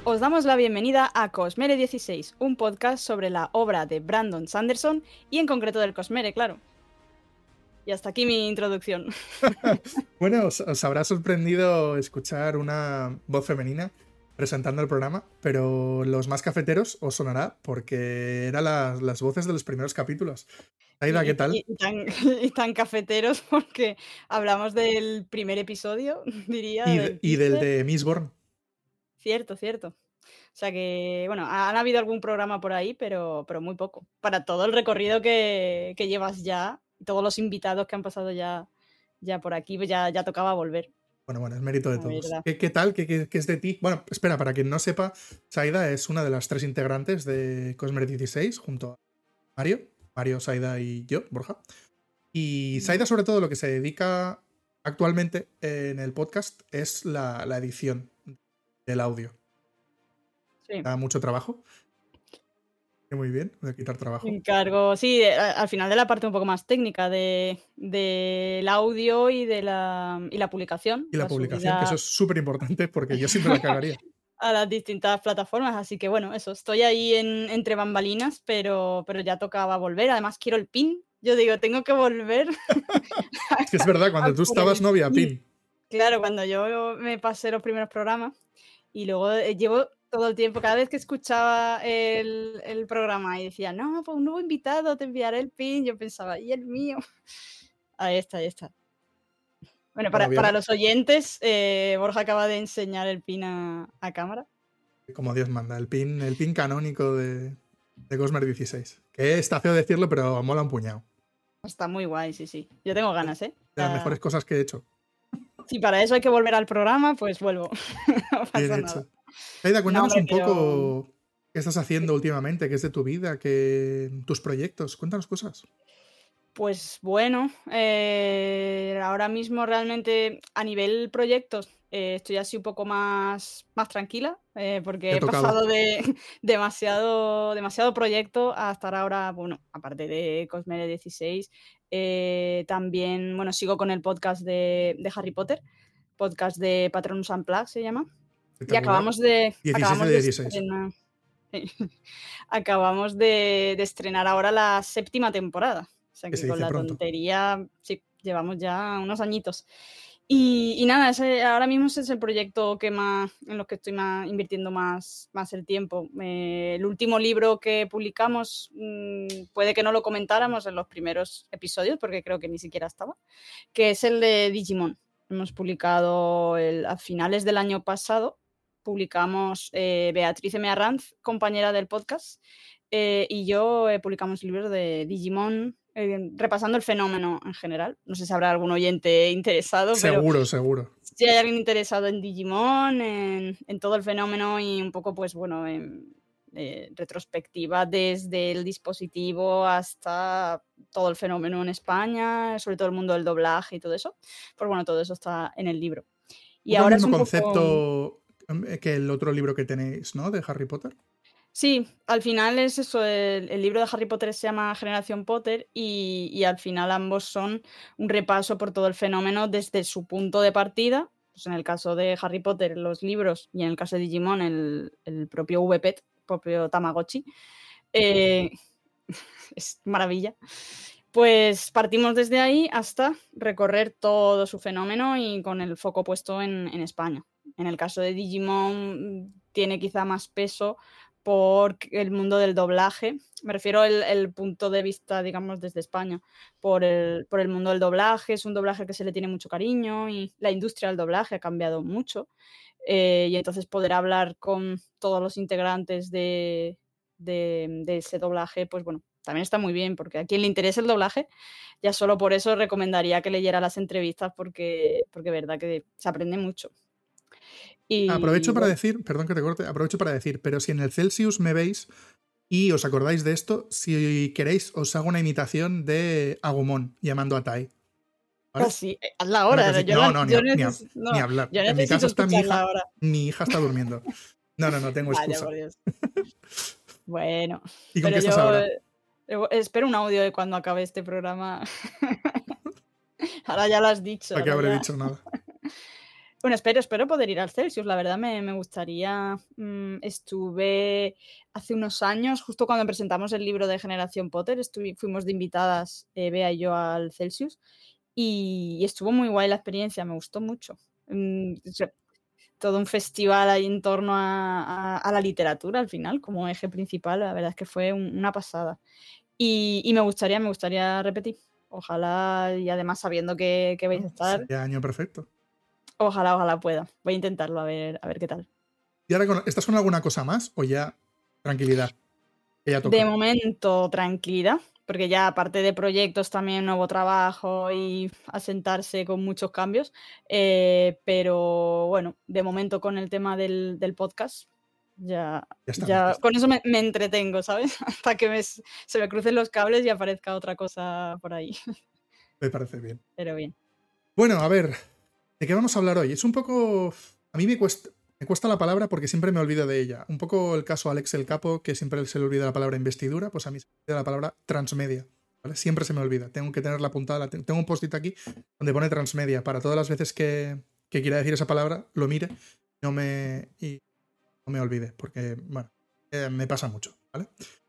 Os damos la bienvenida a Cosmere 16, un podcast sobre la obra de Brandon Sanderson y en concreto del Cosmere, claro. Y hasta aquí mi introducción. Bueno, os habrá sorprendido escuchar una voz femenina presentando el programa, pero los más cafeteros os sonará porque eran las voces de los primeros capítulos. Aida, ¿qué tal? Y tan cafeteros porque hablamos del primer episodio, diría, del Y del teaser. de Mistborn. Cierto, cierto. O sea que, bueno, han habido algún programa por ahí, pero muy poco. Para todo el recorrido que llevas ya, todos los invitados que han pasado ya por aquí, pues ya tocaba volver, Bueno, es mérito de la todos. verdad. ¿Qué tal? ¿Qué es de ti? Bueno, espera, para quien no sepa, Saida es una de las 3 integrantes de Cosmere 16 junto a Mario, Saida y yo, Borja. Y Saida, sobre todo, lo que se dedica actualmente en el podcast es la edición del audio. Sí. Da mucho trabajo. Muy bien, voy a quitar trabajo. Me encargo, sí, al final de la parte un poco más técnica del audio y de la publicación, Y la publicación, que eso subida es súper importante porque yo siempre la cagaría. a las distintas plataformas. Así que bueno, eso, estoy ahí entre bambalinas, pero ya tocaba volver. Además, quiero el pin. Yo digo, tengo que volver Es que es verdad, a cuando tú por estabas el no había pin. pin. Claro, cuando yo me pasé los primeros programas y luego llevo todo el tiempo, cada vez que escuchaba el programa y decía, no, pues un nuevo invitado, te enviaré el pin, yo pensaba, ¿y el mío? Ahí está, ahí está. Bueno, para los oyentes, Borja acaba de enseñar el pin a cámara. Como Dios manda, el pin canónico de Cosmere 16. Que está feo decirlo, pero mola un puñado. Está muy guay, sí, sí. Yo tengo ganas, ¿eh? De las mejores cosas que he hecho. Si para eso hay que volver al programa, pues vuelvo. No Bien pasa nada. hecho. Aida, No, cuéntanos hombre, un pero poco qué estás haciendo últimamente, qué es de tu vida, tus proyectos. Cuéntanos cosas. pues bueno, ahora mismo realmente a nivel proyectos estoy así un poco más tranquila, porque Te ha he tocado. pasado de demasiado proyecto a estar ahora, bueno, aparte de Cosmere 16, también, bueno, sigo con el podcast de Harry Potter, podcast de Patronus Unplugged se llama, y Espectacular. 16 de acabamos de 16. estrenar acabamos de estrenar ahora la 7ª temporada. O sea Que que se con dice la pronto. tontería, sí, llevamos ya unos añitos. Y nada, ahora mismo ese es el proyecto en lo que estoy invirtiendo más el tiempo. El último libro que publicamos, puede que no lo comentáramos en los primeros episodios, porque creo que ni siquiera estaba, que es el de Digimon. Hemos publicado a finales del año pasado, publicamos Beatriz M. Arranz, compañera del podcast, y yo publicamos libros de Digimon, repasando el fenómeno en general. No sé si habrá algún oyente interesado, pero Seguro, seguro. si hay alguien interesado en Digimon, en todo el fenómeno y un poco, pues bueno, en retrospectiva desde el dispositivo hasta todo el fenómeno en España, sobre todo el mundo del doblaje y todo eso, pues bueno, todo eso está en el libro. Un Y poco el ahora es mismo un poco... concepto que el otro libro que tenéis, ¿no? De Harry Potter. Sí, al final es eso, el libro de Harry Potter se llama Generación Potter y al final ambos son un repaso por todo el fenómeno desde su punto de partida, pues en el caso de Harry Potter los libros y en el caso de Digimon el propio VPET, propio Tamagotchi, eh, es maravilla. Pues partimos desde ahí hasta recorrer todo su fenómeno y con el foco puesto en España. En el caso de Digimon tiene quizá más peso por el mundo del doblaje. Me refiero el punto de vista, digamos, desde España, por el mundo del doblaje. Es un doblaje que se le tiene mucho cariño y la industria del doblaje ha cambiado mucho. Y entonces poder hablar con todos los integrantes de ese doblaje, pues bueno, también está muy bien, porque a quien le interese el doblaje, ya solo por eso recomendaría que leyera las entrevistas, porque verdad que se aprende mucho. Aprovecho Y para bueno, decir, perdón que te corte, aprovecho para decir, pero si en el Celsius me veis y os acordáis de esto, si queréis os hago una imitación de Agumon llamando a Tai. ¿Vale? casi, hazla Ahora que ahora, sí. No, no, ni no, hablar. yo En mi casa necesito está escucharla ahora. mi hija está durmiendo. No, tengo Vaya, excusa. por Dios. Bueno, ¿Y con pero qué estás yo ahora? espero un audio de cuando acabe este programa. Ahora ya lo has dicho, ¿Para qué ahora habré ya. dicho nada? Bueno, espero poder ir al Celsius, la verdad me gustaría. Estuve hace unos años, justo cuando presentamos el libro de Generación Potter, fuimos de invitadas, Bea y yo, al Celsius, y estuvo muy guay la experiencia, me gustó mucho. O sea, todo un festival ahí en torno a la literatura al final, como eje principal, la verdad es que fue una pasada. Y me gustaría repetir. Ojalá, y además sabiendo que vais a estar, Sería año perfecto. ojalá pueda. Voy a intentarlo, a ver qué tal. ¿Y ahora estás con alguna cosa más o ya tranquilidad? Que ya De toca. momento, tranquilidad, porque ya aparte de proyectos, también nuevo trabajo y asentarse con muchos cambios. Pero bueno, de momento con el tema del podcast, Ya está bien. con eso me entretengo, ¿sabes? Hasta que se me crucen los cables y aparezca otra cosa por ahí. Me parece bien. Pero bien. Bueno, a ver, ¿de qué vamos a hablar hoy? Es un poco... A mí me cuesta la palabra porque siempre me olvido de ella. Un poco el caso Alex el Capo, que siempre se le olvida la palabra investidura, pues a mí se me olvida la palabra transmedia. ¿Vale? Siempre se me olvida. Tengo que tenerla apuntada. Tengo un post-it aquí donde pone transmedia. Para todas las veces que quiera decir esa palabra, lo mire y no me olvide. Porque, bueno, me pasa mucho. ¿Vale?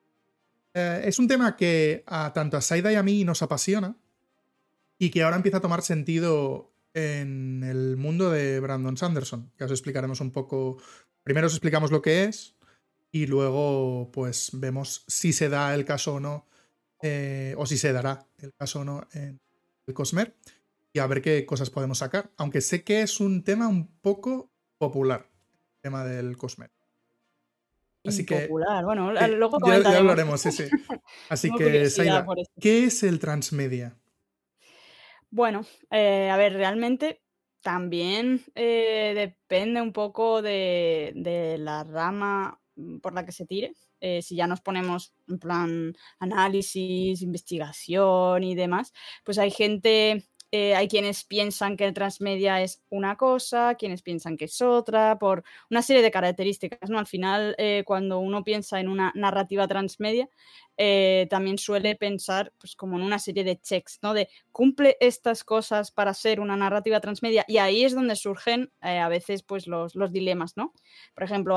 Es un tema que tanto a Saida y a mí nos apasiona y que ahora empieza a tomar sentido en el mundo de Brandon Sanderson. Ya os explicaremos un poco. Primero os explicamos lo que es y luego pues vemos si se da el caso o no, o si se dará el caso o no en el Cosmer, y a ver qué cosas podemos sacar. Aunque sé que es un tema un poco popular, el tema del Cosmer. Así Impopular. que Bueno, luego ya comentaremos. hablaremos, sí. Así Tengo que, curiosidad Saida, por esto. ¿qué es el transmedia? Bueno, a ver, realmente también depende un poco de la rama por la que se tire. Si ya nos ponemos en plan análisis, investigación y demás, pues hay gente, hay quienes piensan que el transmedia es una cosa, quienes piensan que es otra, por una serie de características, ¿no? Al final, cuando uno piensa en una narrativa transmedia, también suele pensar pues como en una serie de checks, ¿no? De cumple estas cosas para ser una narrativa transmedia, y ahí es donde surgen a veces pues los dilemas, ¿no? Por ejemplo,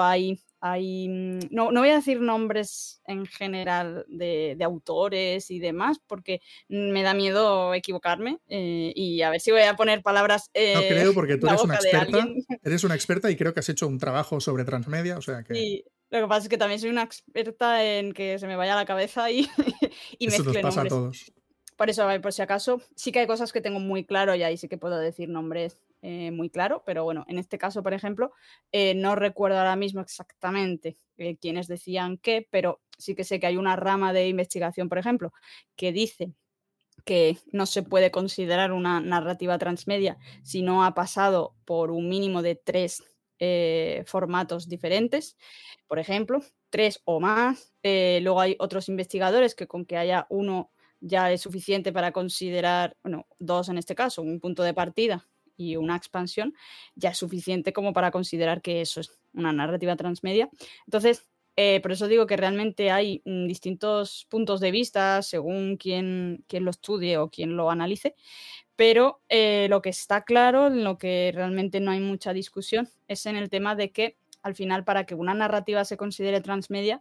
no voy a decir nombres en general de autores y demás, porque me da miedo equivocarme, y a ver si voy a poner palabras No creo, porque en tú la eres una boca de experta. alguien. Eres una experta y creo que has hecho un trabajo sobre transmedia, o sea que Sí, lo que pasa es que también soy una experta en que se me vaya la cabeza y, y eso nos mezcle pasa a nombres. todos. Por eso, a ver, por si acaso, sí que hay cosas que tengo muy claro y ahí sí que puedo decir nombres muy claro, pero bueno, en este caso, por ejemplo, no recuerdo ahora mismo exactamente quiénes decían qué, pero sí que sé que hay una rama de investigación, por ejemplo, que dice que no se puede considerar una narrativa transmedia si no ha pasado por un mínimo de 3 formatos diferentes, por ejemplo, 3 o más. Luego hay otros investigadores que con que haya uno ya es suficiente para considerar, bueno, 2 en este caso, un punto de partida y una expansión, ya es suficiente como para considerar que eso es una narrativa transmedia. Entonces, por eso digo que realmente hay distintos puntos de vista según quién lo estudie o quién lo analice, pero lo que está claro, en lo que realmente no hay mucha discusión, es en el tema de que al final, para que una narrativa se considere transmedia,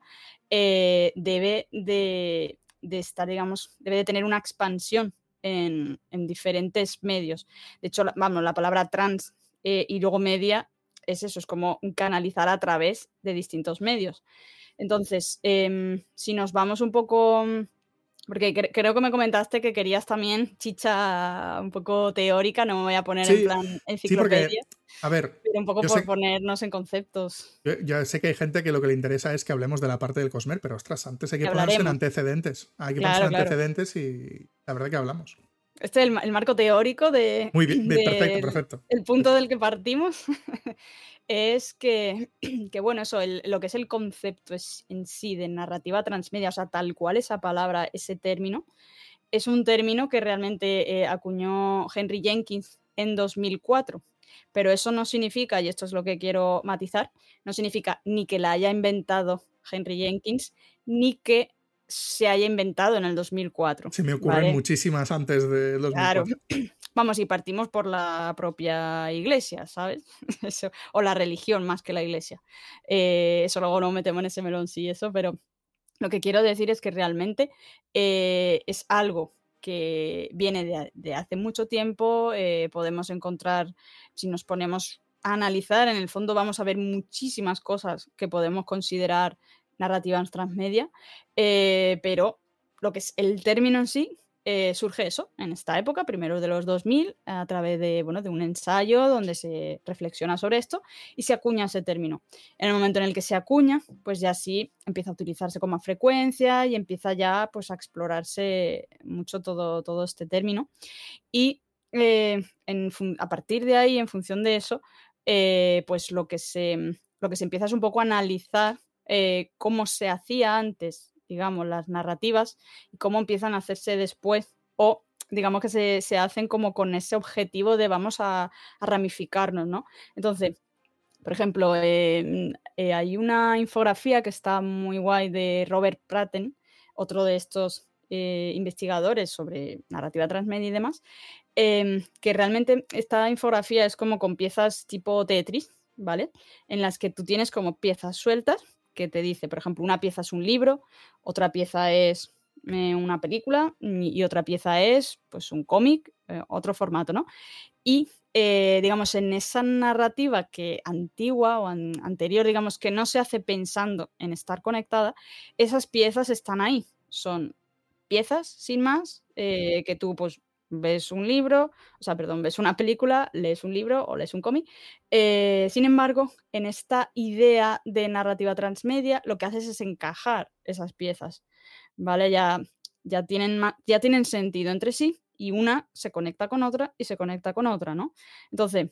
debe de estar, digamos, debe de tener una expansión en diferentes medios. De hecho, la palabra trans y luego media es eso, es como canalizar a través de distintos medios. Entonces, si nos vamos un poco, porque creo que me comentaste que querías también chicha un poco teórica, no me voy a poner en Sí, plan sí, porque, enciclopedia, a ver, pero un poco yo por sé, ponernos en conceptos. yo sé que hay gente que lo que le interesa es que hablemos de la parte del Cosmer, pero ostras, antes hay Y que ponerse en hablaremos. antecedentes. Hay que ponerse en Claro, claro. antecedentes y la verdad que hablamos. Este es el marco teórico Muy bien, perfecto, del perfecto. el punto del que partimos. Es que, bueno, eso, lo que es el concepto en sí de narrativa transmedia, o sea, tal cual esa palabra, ese término, es un término que realmente acuñó Henry Jenkins en 2004. Pero eso no significa, y esto es lo que quiero matizar, no significa ni que la haya inventado Henry Jenkins, ni que se haya inventado en el 2004, Se me ocurren ¿vale? muchísimas antes de Claro, 2004. Vamos, y partimos por la propia iglesia, ¿sabes? Eso, o la religión más que la iglesia. Eso luego no metemos en ese melón, sí, eso, pero lo que quiero decir es que realmente es algo que viene de hace mucho tiempo. Podemos encontrar, si nos ponemos a analizar, en el fondo vamos a ver muchísimas cosas que podemos considerar narrativas transmedia, pero lo que es el término en sí surge eso, en esta época, primero de los 2000, a través de, bueno, de un ensayo donde se reflexiona sobre esto y se acuña ese término. En el momento en el que se acuña, pues ya sí empieza a utilizarse con más frecuencia y empieza ya pues a explorarse mucho todo este término. Y a partir de ahí, en función de eso, pues lo que se empieza es un poco a analizar cómo se hacía antes, digamos, las narrativas y cómo empiezan a hacerse después, o digamos que se hacen como con ese objetivo de vamos a ramificarnos, ¿no? Entonces, por ejemplo, hay una infografía que está muy guay de Robert Pratten, otro de estos investigadores sobre narrativa transmedia y demás, que realmente esta infografía es como con piezas tipo Tetris, ¿vale? En las que tú tienes como piezas sueltas que te dice, por ejemplo, una pieza es un libro, otra pieza es una película y otra pieza es pues un cómic, otro formato, ¿no? Y, digamos, en esa narrativa que antigua o anterior, digamos, que no se hace pensando en estar conectada, esas piezas están ahí. Son piezas, sin más, que tú, pues, ves un libro, o sea, perdón, ves una película, lees un libro o lees un cómic. Sin embargo, en esta idea de narrativa transmedia, lo que haces es encajar esas piezas, ¿vale? Ya tienen sentido entre sí y una se conecta con otra y se conecta con otra, ¿no? Entonces,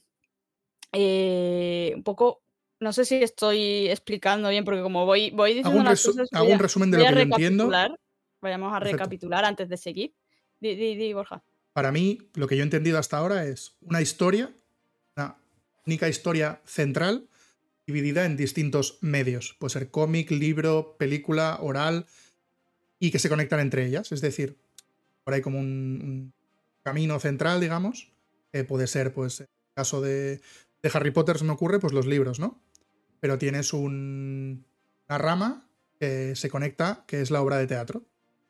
un poco, no sé si estoy explicando bien, porque como voy Hago diciendo un, las cosas, hago un resumen de voy lo a que yo entiendo. recapitular. Vayamos a Perfecto. recapitular antes de seguir. Di, Borja. Para mí, lo que yo he entendido hasta ahora es una única historia central dividida en distintos medios. Puede ser cómic, libro, película, oral, y que se conectan entre ellas. Es decir, por ahí como un camino central, digamos, que puede ser, pues, en el caso de Harry Potter se me ocurre, pues los libros, ¿no? Pero tienes una rama que se conecta, que es la obra de teatro.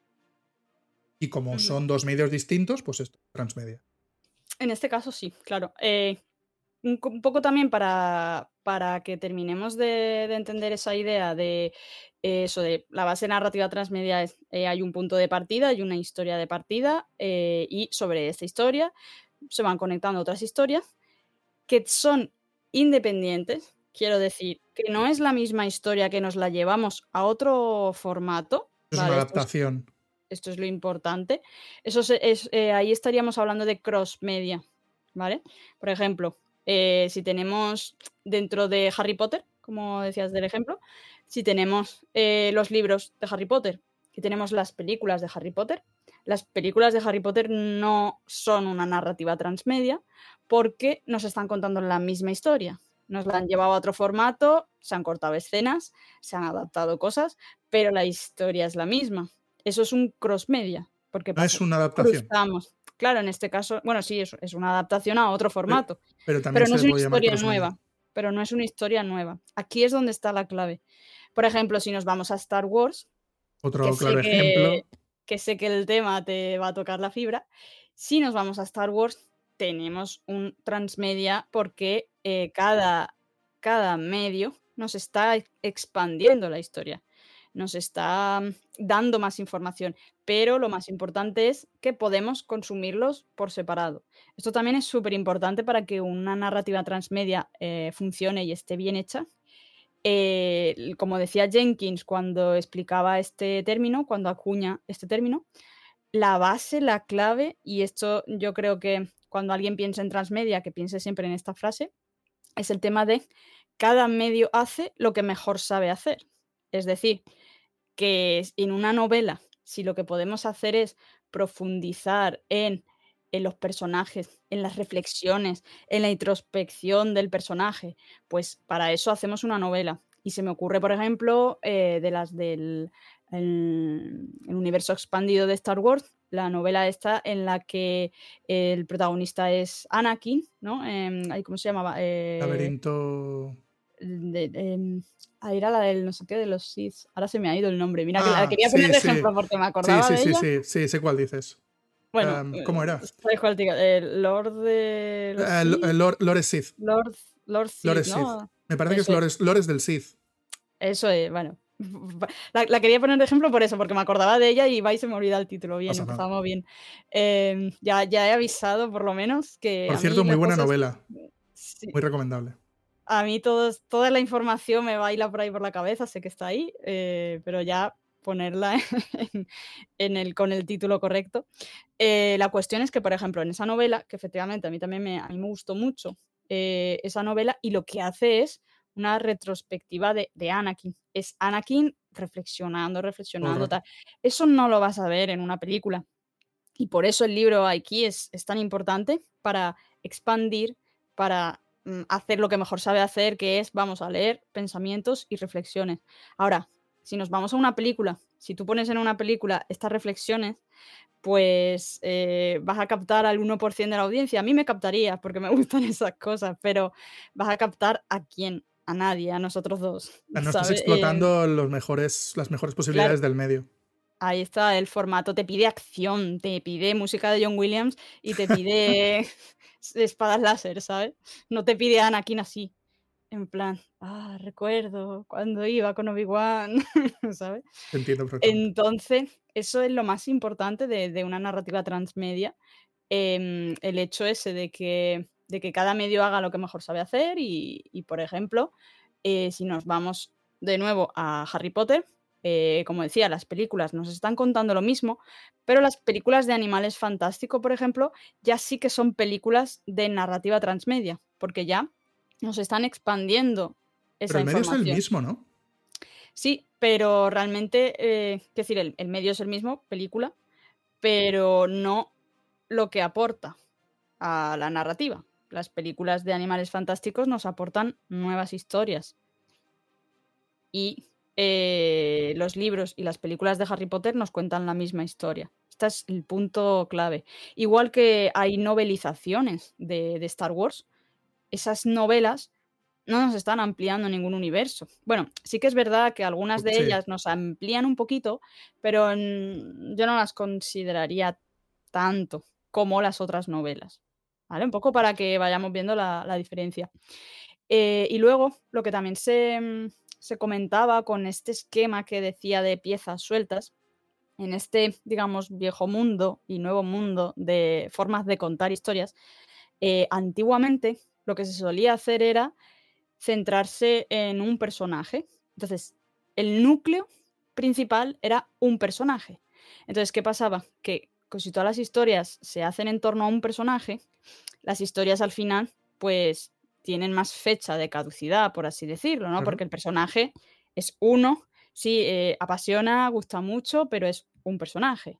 Y como Ujú. son dos medios distintos, pues esto es transmedia. En este caso sí, claro. Un poco también para que terminemos de entender esa idea de eso de la base narrativa transmedia es, hay un punto de partida, hay una historia de partida, y sobre esta historia se van conectando otras historias que son independientes. Quiero decir, que no es la misma historia que nos la llevamos a otro formato, Es una ¿vale? adaptación. Esto es lo importante. Ahí estaríamos hablando de cross media, ¿vale? Por ejemplo, si tenemos dentro de Harry Potter, como decías del ejemplo, si tenemos los libros de Harry Potter y tenemos las películas de Harry Potter, las películas de Harry Potter no son una narrativa transmedia porque nos están contando la misma historia. Nos la han llevado a otro formato, se han cortado escenas, se han adaptado cosas, pero la historia es la misma. Eso es un cross media, porque No es pasa, una adaptación. cruzamos. Claro, en este caso, bueno, sí, es una adaptación a otro Pero, formato, pero también pero no se es le una puede llamar historia crossmedia. nueva, pero no es una historia nueva. Aquí es donde está la clave. Por ejemplo, si nos vamos a Star Wars, que Otro sé claro ejemplo. que sé que el tema te va a tocar la fibra, si nos vamos a Star Wars, tenemos un transmedia porque cada medio nos está expandiendo la historia, nos está dando más información, pero lo más importante es que podemos consumirlos por separado. Esto también es súper importante para que una narrativa transmedia funcione y esté bien hecha. Como decía Jenkins cuando explicaba este término, cuando acuña este término, la base, la clave, y esto yo creo que cuando alguien piensa en transmedia, que piense siempre en esta frase, es el tema de cada medio hace lo que mejor sabe hacer. Es decir, que en una novela, si lo que podemos hacer es profundizar en los personajes, en las reflexiones, en la introspección del personaje, pues para eso hacemos una novela. Y se me ocurre, por ejemplo, de las del el universo expandido de Star Wars, la novela esta en la que el protagonista es Anakin, ¿no? ¿Cómo se llamaba? Laberinto. Era la del no sé qué de los Sith. Ahora se me ha ido el nombre. Mira, que la Ah, quería poner sí, de sí. ejemplo porque me Sí, acordaba sí, de sí, ella. sí, sí, sé cuál dices. Bueno, ¿Cómo era? ¿sabes cuál diga? El Lord de los Sith. Lore Sith. Lord Lore Sith, Sith. ¿no? Me parece que es Eso es. Lores del Sith. Eso es, bueno. La quería poner de ejemplo por eso, porque me acordaba de ella y va y se me olvida el título. Bien, Pasa nada. empezamos bien. Ya he avisado, por lo menos, que Por a mí cierto, muy las buena cosas. novela. Sí, Muy recomendable. a mí toda la información me baila por ahí por la cabeza, sé que está ahí, pero ya ponerla con el título correcto. La cuestión es que, por ejemplo, en esa novela, que efectivamente a mí también a mí me gustó mucho esa novela, y lo que hace es una retrospectiva de Anakin. Es Anakin Todo el reflexionando, rato. tal. Eso no lo vas a ver en una película. Y por eso el libro aquí es tan importante para expandir, para hacer lo que mejor sabe hacer, que es, vamos a leer pensamientos y reflexiones. Ahora, si nos vamos a una película, si tú pones en una película estas reflexiones, pues vas a captar al 1% de la audiencia. A mí me captaría porque me gustan esas cosas, pero vas a captar ¿a quién? A nadie, a nosotros dos, No estás ¿sabes? explotando las mejores Claro, posibilidades del medio. ahí está el formato, te pide acción, te pide música de John Williams y te pide espadas láser, ¿sabes? No te pide a Anakin así, en plan, recuerdo cuando iba con Obi-Wan, ¿sabes? Te entiendo perfectamente. Entonces, eso es lo más importante de una narrativa transmedia, el hecho ese de que cada medio haga lo que mejor sabe hacer y, por ejemplo, si nos vamos de nuevo a Harry Potter, como decía, las películas nos están contando lo mismo, pero las películas de Animales Fantástico, por ejemplo, ya sí que son películas de narrativa transmedia, porque ya nos están expandiendo Pero esa el medio es el información. mismo, ¿no? Sí, pero realmente, quiero decir, el medio es el mismo, película, pero no lo que aporta a la narrativa. Las películas de Animales Fantásticos nos aportan nuevas historias y los libros y las películas de Harry Potter nos cuentan la misma historia. Este es el punto clave. Igual que hay novelizaciones de Star Wars, esas novelas no nos están ampliando ningún universo. Bueno, sí que es verdad que algunas de Sí. ellas nos amplían un poquito, pero yo no las consideraría tanto como las otras novelas, ¿vale? Un poco para que vayamos viendo la diferencia. Y luego, lo que también se comentaba con este esquema que decía de piezas sueltas, en este, digamos, viejo mundo y nuevo mundo de formas de contar historias, antiguamente lo que se solía hacer era centrarse en un personaje. Entonces, el núcleo principal era un personaje. Entonces, ¿qué pasaba? Que si todas las historias se hacen en torno a un personaje, las historias al final, pues, tienen más fecha de caducidad, por así decirlo, ¿no? Claro. Porque el personaje es uno, sí, apasiona, gusta mucho, pero es un personaje.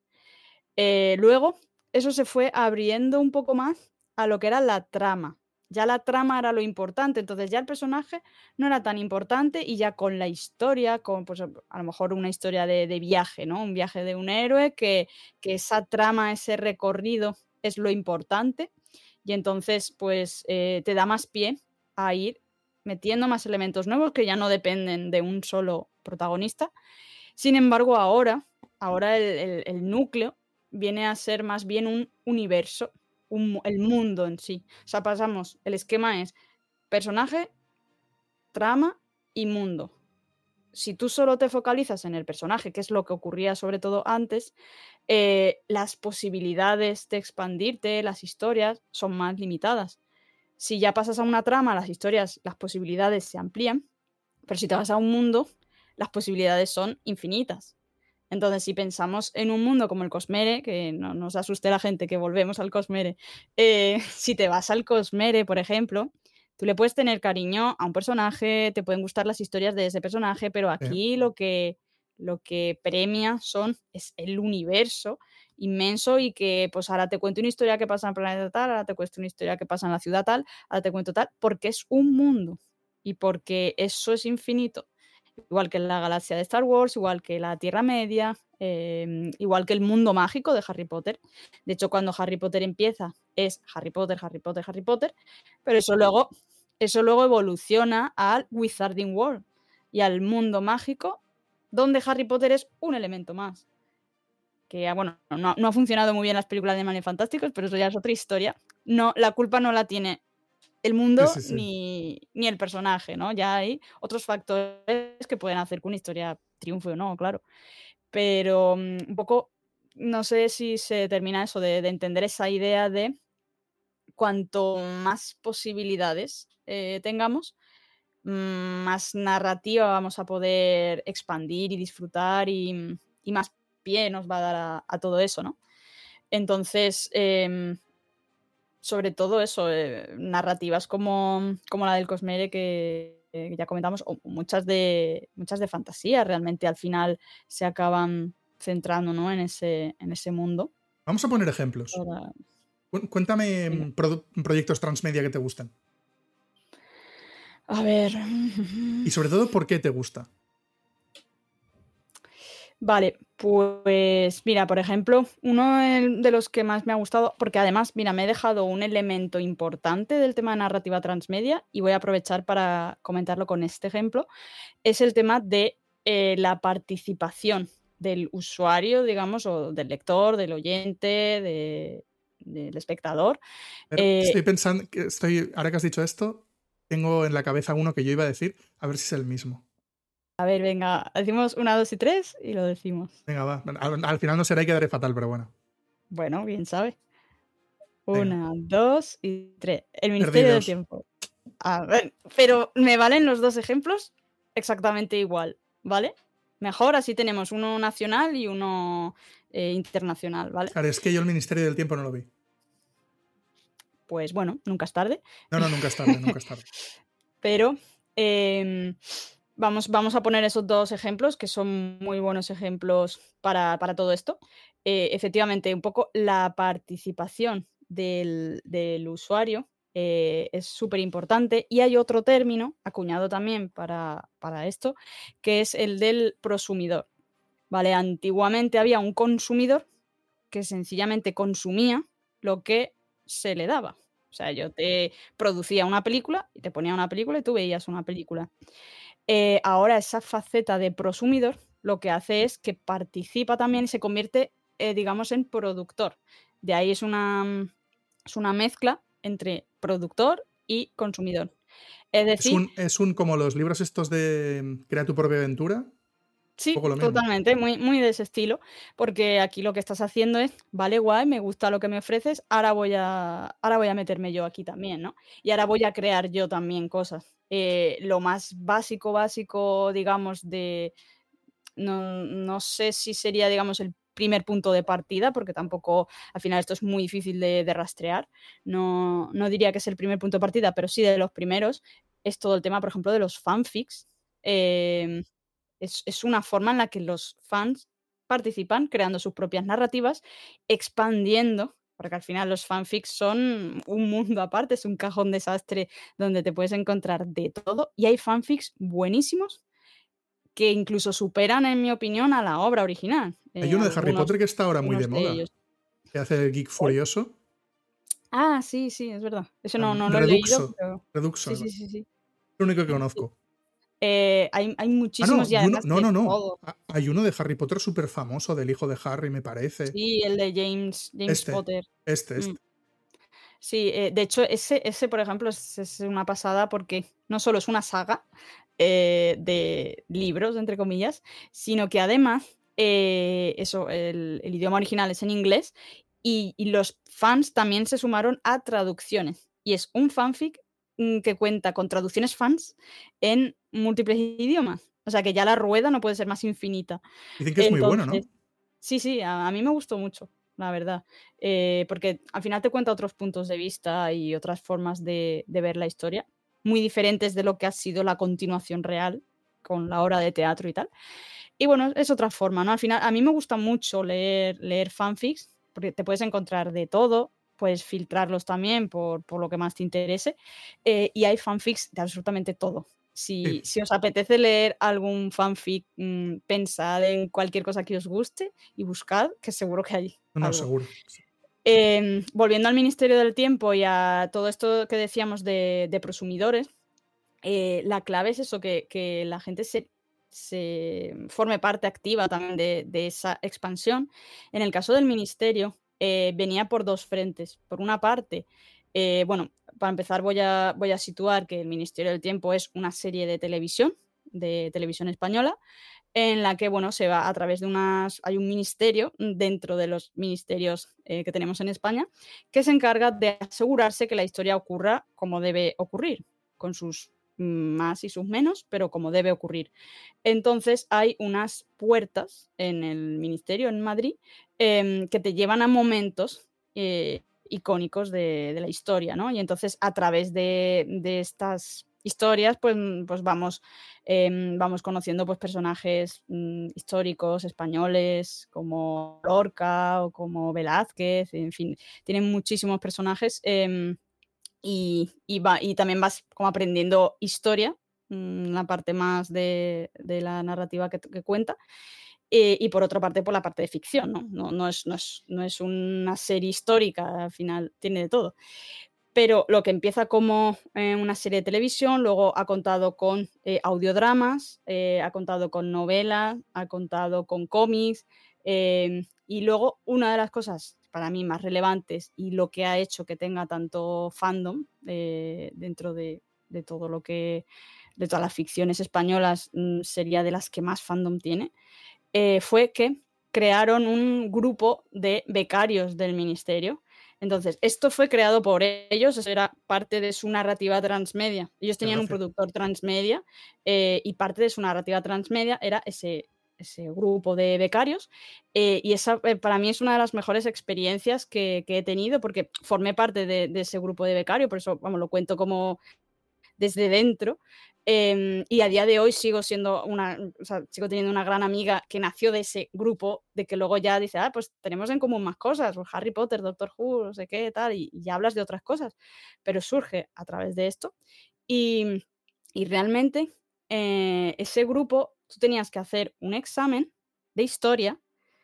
Luego, eso se fue abriendo un poco más a lo que era la trama. Ya la trama era lo importante, entonces ya el personaje no era tan importante y ya con la historia, con pues, a lo mejor una historia de viaje, ¿no? Un viaje de un héroe, que esa trama, ese recorrido es lo importante y entonces pues te da más pie a ir metiendo más elementos nuevos que ya no dependen de un solo protagonista. Sin embargo, ahora el núcleo viene a ser más bien un universo, el mundo en sí. O sea, pasamos, el esquema es personaje, trama y mundo. Si tú solo te focalizas en el personaje, que es lo que ocurría sobre todo antes, las posibilidades de expandirte, las historias, son más limitadas. Si ya pasas a una trama, las historias, las posibilidades se amplían, pero si te vas a un mundo, las posibilidades son infinitas. Entonces, si pensamos en un mundo como el Cosmere, que no nos asuste la gente que volvemos al Cosmere, si te vas al Cosmere, por ejemplo, tú le puedes tener cariño a un personaje, te pueden gustar las historias de ese personaje, pero Sí. aquí lo que premia es el universo inmenso y que pues ahora te cuento una historia que pasa en el planeta tal, ahora te cuento una historia que pasa en la ciudad tal, ahora te cuento tal, porque es un mundo y porque eso es infinito. Igual que en la galaxia de Star Wars, igual que la Tierra Media, igual que el mundo mágico de Harry Potter. De hecho, cuando Harry Potter empieza es Harry Potter, Harry Potter, Harry Potter, pero eso luego evoluciona al Wizarding World y al mundo mágico, donde Harry Potter es un elemento más. Que, bueno, no ha funcionado muy bien las películas de Animales Fantásticos, pero eso ya es otra historia. No, la culpa no la tiene el Sí, mundo sí, sí. ni el personaje, ¿no? Ya hay otros factores que pueden hacer que una historia triunfe o no, claro. Pero, un poco, no sé si se termina eso de entender esa idea de cuanto más posibilidades, tengamos, más narrativa vamos a poder expandir y disfrutar y más pie nos va a dar a todo eso, ¿no? Entonces, sobre todo eso, narrativas como la del Cosmere que ya comentamos, o muchas de fantasía realmente al final se acaban centrando, ¿no? en ese mundo. Vamos a poner ejemplos. Ahora, Cuéntame venga. proyectos transmedia que te gustan. A ver. Y sobre todo, ¿por qué te gusta? Vale, pues mira, por ejemplo, uno de los que más me ha gustado, porque además, mira, me he dejado un elemento importante del tema de narrativa transmedia y voy a aprovechar para comentarlo con este ejemplo, es el tema de la participación del usuario, digamos, o del lector, del oyente, del espectador. Pero Eh, estoy pensando, ahora que has dicho esto, tengo en la cabeza uno que yo iba a decir, a ver si es el mismo. a ver, venga, decimos 1, 2 y 3 y lo decimos. Venga, va. Al final no será y quedaré fatal, pero bueno. Bueno, bien sabe. Venga. 1, 2 y 3. El Ministerio del Perdidos. Tiempo. A ver, pero me valen los dos ejemplos exactamente igual, ¿vale? Mejor, así tenemos uno nacional y uno internacional, ¿vale? Claro, es que yo el Ministerio del Tiempo no lo vi. Pues bueno, nunca es tarde. No, no, nunca es tarde, nunca es tarde. Pero vamos a poner esos dos ejemplos, que son muy buenos ejemplos para todo esto. Efectivamente, un poco la participación del usuario es súper importante. Y hay otro término, acuñado también para esto, que es el del prosumidor. ¿Vale? Antiguamente había un consumidor que sencillamente consumía lo que se le daba. O sea, yo te producía una película y te ponía una película y tú veías una película. Ahora esa faceta de prosumidor lo que hace es que participa también y se convierte, digamos, en productor. De ahí es una mezcla entre productor y consumidor. Es decir, Es un como los libros estos de Crea tu propia aventura. Un sí, poco lo mismo. totalmente, muy, muy de ese estilo, porque aquí lo que estás haciendo es, vale, guay, me gusta lo que me ofreces, ahora voy a meterme yo aquí también, ¿no? Y ahora voy a crear yo también cosas. Lo más básico, digamos, no sé si sería, digamos, el primer punto de partida, porque tampoco, al final esto es muy difícil de rastrear. No diría que es el primer punto de partida, pero sí de los primeros, es todo el tema, por ejemplo, de los fanfics. Es una forma en la que los fans participan creando sus propias narrativas, expandiendo, porque al final los fanfics son un mundo aparte, es un cajón desastre donde te puedes encontrar de todo, y hay fanfics buenísimos que incluso superan, en mi opinión, a la obra original, Hay uno de Harry algunos Potter que está ahora muy de algunos de moda. ellos. Que hace el Geek ¿Cuál? Furioso. Ah, sí, sí, es verdad. Eso no lo he leído, Reduxo. pero Reduxo. sí, Es sí, sí, sí. el único que Sí. conozco. Hay Ah, muchísimos no. y Y uno, además no, de no, no. todo. Hay uno de Harry Potter súper famoso, del hijo de Harry, me parece. Sí, el de James Este. Potter. Este, Mm. este. Sí, de hecho, ese, por ejemplo, es una pasada porque no solo es una saga de libros, entre comillas, sino que además, eso, el idioma original es en inglés y los fans también se sumaron a traducciones. Y es un fanfic que cuenta con traducciones fans en múltiples idiomas. O sea que ya la rueda no puede ser más infinita. Dicen que es muy bueno, Entonces, ¿no? sí, sí, a mí me gustó mucho, la verdad. Porque al final te cuenta otros puntos de vista y otras formas de ver la historia, muy diferentes de lo que ha sido la continuación real con la obra de teatro y tal. Y bueno, es otra forma, ¿no? Al final, a mí me gusta mucho leer fanfics, porque te puedes encontrar de todo, puedes filtrarlos también por lo que más te interese, y hay fanfics de absolutamente todo. Si os apetece leer algún fanfic, pensad en cualquier cosa que os guste y buscad, que seguro que hay No, algo. seguro. Volviendo al Ministerio del Tiempo y a todo esto que decíamos de prosumidores, la clave es eso, que la gente se forme parte activa también de esa expansión. En el caso del Ministerio, venía por 2 frentes. Por una parte, bueno, para empezar voy a situar que el Ministerio del Tiempo es una serie de televisión española, en la que, bueno, se va a través de hay un ministerio dentro de los ministerios que tenemos en España, que se encarga de asegurarse que la historia ocurra como debe ocurrir, con sus más y sus menos, pero como debe ocurrir. Entonces hay unas puertas en el ministerio en Madrid que te llevan a momentos icónicos de la historia, ¿no? Y entonces a través de estas historias, pues vamos conociendo pues, personajes históricos españoles como Lorca o como Velázquez, en fin, tienen muchísimos personajes y también vas como aprendiendo historia, la parte más de la narrativa que cuenta. Y por otra parte, por la parte de ficción, ¿no? No es una serie histórica, al final tiene de todo. Pero lo que empieza como una serie de televisión, luego ha contado con audiodramas, ha contado con novelas, ha contado con cómics, y luego una de las cosas para mí más relevantes y lo que ha hecho que tenga tanto fandom dentro de todo lo que de todas las ficciones españolas, sería de las que más fandom tiene, fue que crearon un grupo de becarios del ministerio. Entonces, esto fue creado por ellos, eso era parte de su narrativa transmedia. Ellos tenían un productor transmedia y parte de su narrativa transmedia era ese grupo de becarios, y esa para mí es una de las mejores experiencias que he tenido, porque formé parte de ese grupo de becarios, por eso lo cuento como desde dentro. Y a día de hoy sigo teniendo una gran amiga que nació de ese grupo, de que luego ya dice, pues tenemos en común más cosas, pues Harry Potter, Doctor Who, no sé qué, tal, y ya hablas de otras cosas, pero surge a través de esto. Y realmente ese grupo, tú tenías que hacer un examen de historia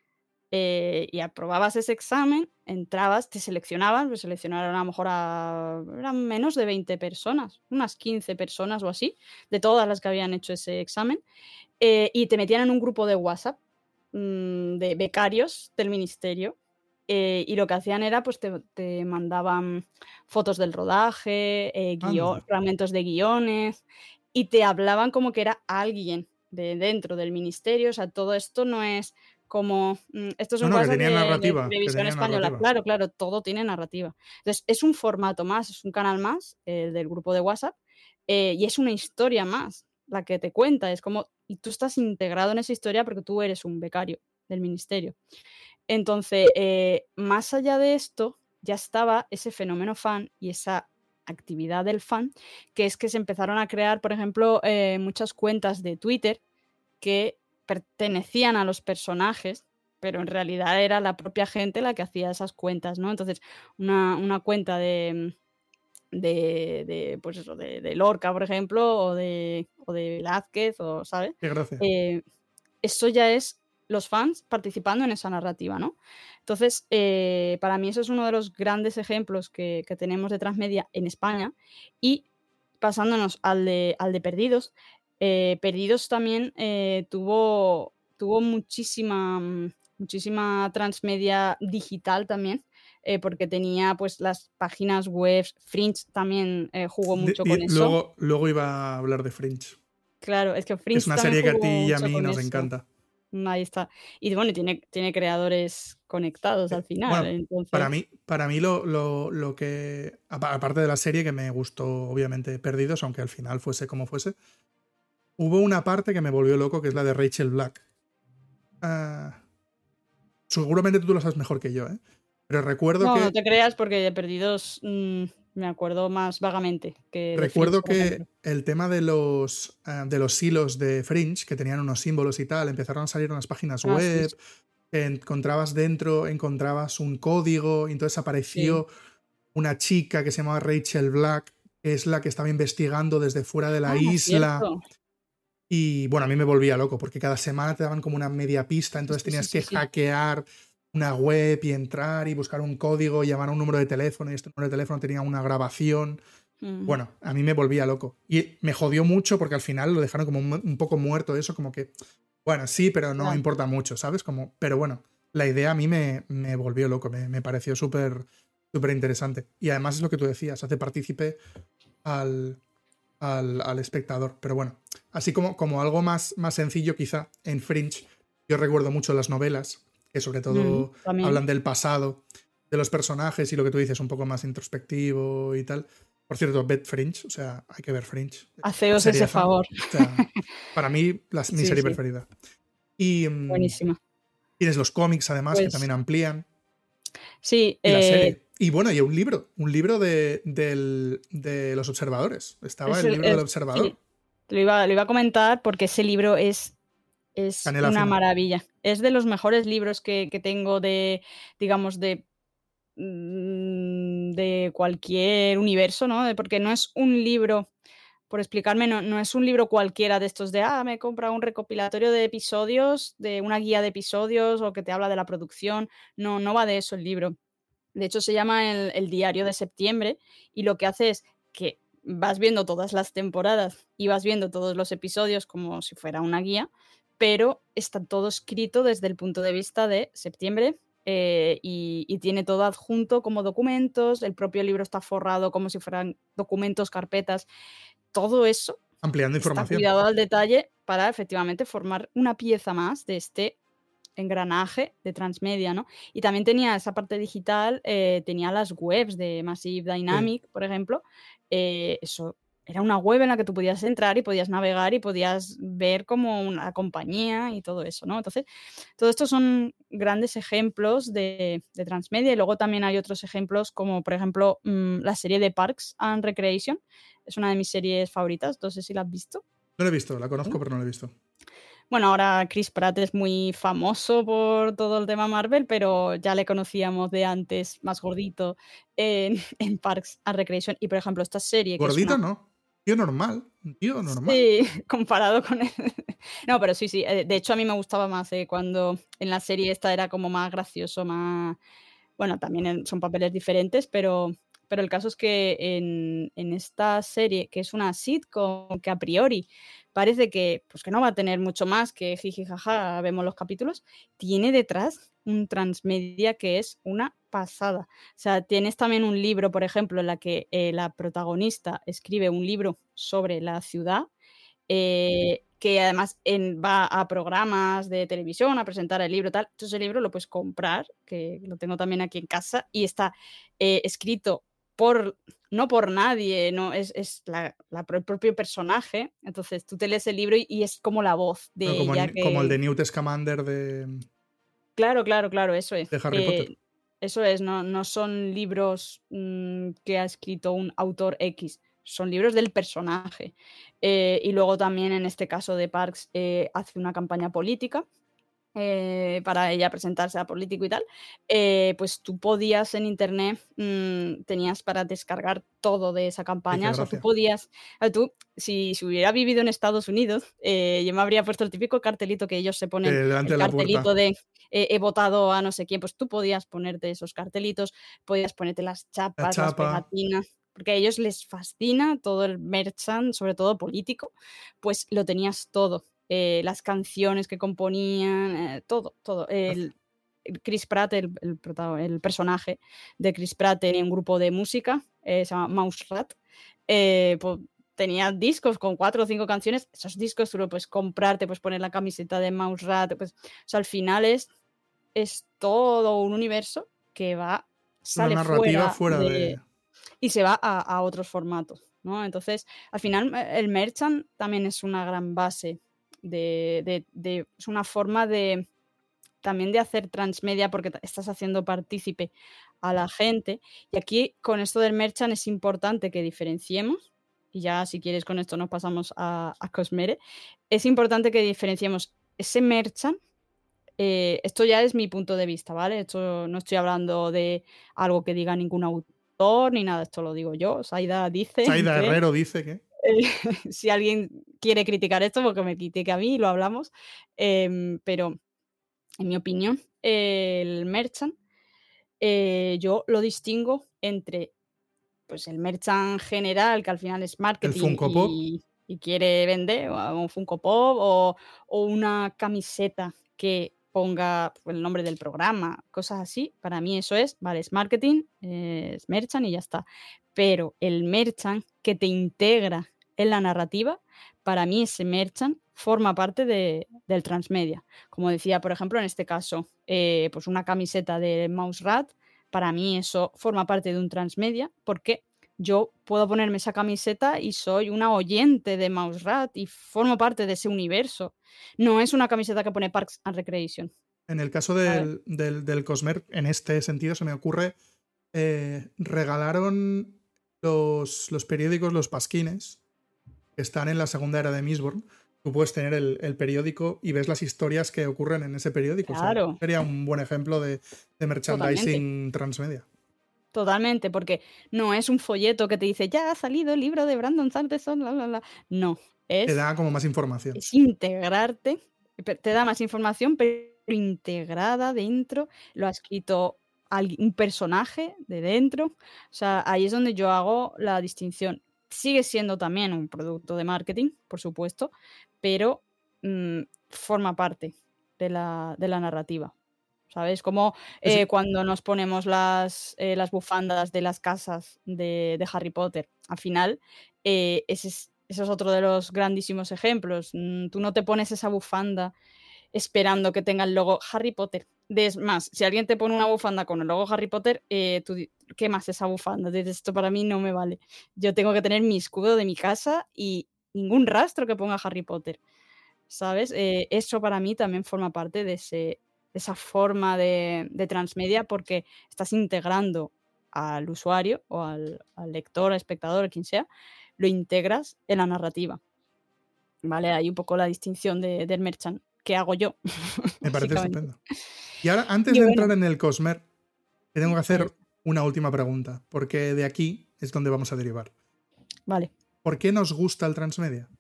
y aprobabas ese examen, entrabas, te seleccionaban a lo mejor eran menos de 20 personas, unas 15 personas o así, de todas las que habían hecho ese examen, y te metían en un grupo de WhatsApp de becarios del ministerio, y lo que hacían era, pues te mandaban fotos del rodaje, fragmentos de guiones, y te hablaban como que era alguien de dentro del ministerio. O sea, todo esto no es como estos son No, que cosas tenía de narrativa. televisión española. Claro, todo tiene narrativa. Entonces, es un formato más, es un canal más del grupo de WhatsApp, y es una historia más la que te cuenta. Es como, y tú estás integrado en esa historia porque tú eres un becario del ministerio. Entonces, más allá de esto, ya estaba ese fenómeno fan y esa actividad del fan, que es que se empezaron a crear, por ejemplo, muchas cuentas de Twitter que pertenecían a los personajes, pero en realidad era la propia gente la que hacía esas cuentas, ¿no? Entonces, una cuenta pues eso, de Lorca, por ejemplo, o de Velázquez, o, ¿sabes? Qué gracia. Eso ya es los fans participando en esa narrativa, ¿no? Entonces, para mí eso es uno de los grandes ejemplos que tenemos de transmedia en España. Y pasándonos al de Perdidos, Perdidos también tuvo muchísima transmedia digital también, porque tenía pues las páginas web. Fringe también jugó mucho con eso. Luego iba a hablar de Fringe. Claro, es que Es Fringe una también serie que a jugó ti y a mucho mí con nos eso. encanta. Ahí está. Y bueno, tiene creadores conectados al final. Bueno, Entonces... para mí lo que, aparte de la serie que me gustó, obviamente, Perdidos, aunque al final fuese como fuese, hubo una parte que me volvió loco, que es la de Rachel Black. Seguramente tú lo sabes mejor que yo, ¿eh? Pero recuerdo que... No te creas, porque de Perdidos me acuerdo más vagamente que de Fringe, Recuerdo por ejemplo. que el tema de los hilos de Fringe, que tenían unos símbolos y tal, empezaron a salir unas páginas web, Sí. que encontrabas un código, y entonces apareció una chica que se llamaba Rachel Black, que es la que estaba investigando desde fuera de la isla. Cierto. Y bueno, a mí me volvía loco, porque cada semana te daban como una media pista, entonces Sí, sí, tenías sí, que sí. hackear una web y entrar y buscar un código, y llamar a un número de teléfono, y este número de teléfono tenía una grabación. Bueno, a mí me volvía loco. Y me jodió mucho porque al final lo dejaron como un poco muerto eso, como que, bueno, sí, pero no Claro. importa mucho, ¿sabes? Como, pero bueno, la idea a mí me volvió loco, me pareció súper interesante. Y además es lo que tú decías, hace partícipe al, al espectador. Pero bueno, así como algo más sencillo quizá, en Fringe yo recuerdo mucho las novelas, que sobre todo También. hablan del pasado de los personajes y lo que tú dices, un poco más introspectivo y tal. Por cierto, ved Fringe, o sea, hay que ver Fringe. Haceos ese Seriaza. favor. O sea, para mí, mi Sí, serie sí. preferida. Y Buenísima. tienes los cómics, además, que Pues también amplían. sí, Y la serie. Y bueno, y un libro de los observadores. Estaba el libro del sí, observador. lo iba a comentar porque ese libro es Canela una fina. maravilla. Es de los mejores libros que tengo de, digamos, de cualquier universo, ¿no? Porque no es un libro, por explicarme, no es un libro cualquiera de estos de, me he comprado un recopilatorio de episodios, de una guía de episodios o que te habla de la producción. No, no va de eso el libro. De hecho, se llama el Diario de Septiembre y lo que hace es que vas viendo todas las temporadas y vas viendo todos los episodios como si fuera una guía, pero está todo escrito desde el punto de vista de septiembre, y tiene todo adjunto como documentos, el propio libro está forrado como si fueran documentos, carpetas, todo eso Ampliando está información. cuidado al detalle para efectivamente formar una pieza más de este engranaje de transmedia, ¿no? Y también tenía esa parte digital, tenía las webs de Massive Sí. Dynamic, por ejemplo. Eso era una web en la que tú podías entrar y podías navegar y podías ver como una compañía y todo eso, ¿no? Entonces, todo esto son grandes ejemplos de transmedia y luego también hay otros ejemplos como, por ejemplo, la serie de Parks and Recreation. Es una de mis series favoritas, no sé si la has visto. No lo he visto, la conozco, ¿No? pero no lo he visto. Bueno, ahora Chris Pratt es muy famoso por todo el tema Marvel, pero ya le conocíamos de antes, más gordito, en en Parks and Recreation. Y, por ejemplo, esta serie que es Gordito una no. Tío normal. Un tío normal. sí, comparado con él. No, pero sí, sí, de hecho, a mí me gustaba más, cuando en la serie esta era como más gracioso, más bueno, también son papeles diferentes, pero el caso es que en esta serie, que es una sitcom que a priori parece que, pues, que no va a tener mucho más que jiji, jaja, vemos los capítulos, tiene detrás un transmedia que es una pasada. O sea, tienes también un libro, por ejemplo, en la que, la protagonista escribe un libro sobre la ciudad, que además va a programas de televisión a presentar el libro, tal. Entonces, el libro lo puedes comprar, que lo tengo también aquí en casa, y está, escrito por no por nadie, no, es el propio personaje. Entonces, tú te lees el libro y es como la voz de Bueno, ella como el que de Newt Scamander claro, claro, claro, eso es. de Harry Potter. Eso es, no son libros, que ha escrito un autor X, son libros del personaje. Y luego también en este caso de Parks, hace una campaña política, para ella presentarse a político y tal, pues tú podías en internet, tenías para descargar todo de esa Ay, qué campaña, o sea, tú gracia. podías tú, si hubiera vivido en Estados Unidos, yo me habría puesto el típico cartelito que ellos se ponen, Delante el de la puerta. cartelito de, he votado a no sé quién, pues tú podías ponerte esos cartelitos, podías ponerte las La chapas, las chapa. pegatinas, porque a ellos les fascina todo el merchant, sobre todo político, pues lo tenías todo, las canciones que componían, todo, todo. El Chris Pratt, el personaje de Chris Pratt tenía un grupo de música, se llama Mouse Rat, tenía discos con 4 o 5 canciones, esos discos tú lo puedes comprar, te puedes poner la camiseta de Mouse Rat, pues, o sea, al final es todo un universo que Una sale narrativa fuera fuera de. de y se va a otros formatos, ¿no? Entonces, al final, el merchant también es una gran base es una forma de también de hacer transmedia, porque estás haciendo partícipe a la gente. Y aquí, con esto del merchant, es importante que diferenciemos, y ya si quieres con esto nos pasamos a Cosmere, es importante que diferenciemos ese merchant, esto ya es mi punto de vista, ¿vale? Esto no estoy hablando de algo que diga ningún autor autor ni nada, esto lo digo yo. Saida dice Saida que Herrero dice que... si alguien quiere criticar esto, porque me critique a mí y lo hablamos, pero en mi opinión, el merchant, yo lo distingo entre pues el merchant general, que al final es El marketing Funko Pop. y quiere vender, o un Funko Pop, o una camiseta que ponga pues, el nombre del programa, cosas así. Para mí eso es, vale, es marketing, es merchant y ya está. Pero el merchant que te integra en la narrativa, para mí ese merchant forma parte del transmedia. Como decía, por ejemplo, en este caso, pues una camiseta de Mouse Rat, para mí eso forma parte de un transmedia porque yo puedo ponerme esa camiseta y soy una oyente de Mouse Rat y formo parte de ese universo. No es una camiseta que pone Parks and Recreation. En el caso ¿Sabes? del Cosmer, en este sentido se me ocurre, regalaron los periódicos, los pasquines, que están en la segunda era de Mistborn. Tú puedes tener el periódico y ves las historias que ocurren en ese periódico. O sea, Claro, sería un buen ejemplo de totalmente. merchandising transmedia. Totalmente, porque no es un folleto que te dice, ya ha salido el libro de Brandon Sanderson, bla, bla, bla. No, Te es, da como más información. es integrarte, te da más información, pero integrada dentro, lo ha escrito un personaje de dentro. O sea, ahí es donde yo hago la distinción. Sigue siendo también un producto de marketing, por supuesto, pero forma parte de la narrativa. ¿Sabes? Como Es- cuando nos ponemos las bufandas de las casas de Harry Potter. Al final, ese es otro de los grandísimos ejemplos. Tú no te pones esa bufanda esperando que tenga el logo Harry Potter. Es más, si alguien te pone una bufanda con el logo Harry Potter, quemas esa bufanda. Dices, esto para mí no me vale. Yo tengo que tener mi escudo de mi casa y ningún rastro que ponga Harry Potter. ¿Sabes? Eso para mí también forma parte de esa forma de transmedia porque estás integrando al usuario o al lector, al espectador, a quien sea, lo integras en la narrativa. ¿Vale? Hay un poco la distinción del merchant que hago yo, Me parece básicamente. estupendo. Y ahora, antes Y de bueno, entrar en el Cosmer, te tengo que ahí hacer está. una última pregunta, porque de aquí es donde vamos a derivar. Vale. ¿Por qué nos gusta el transmedia?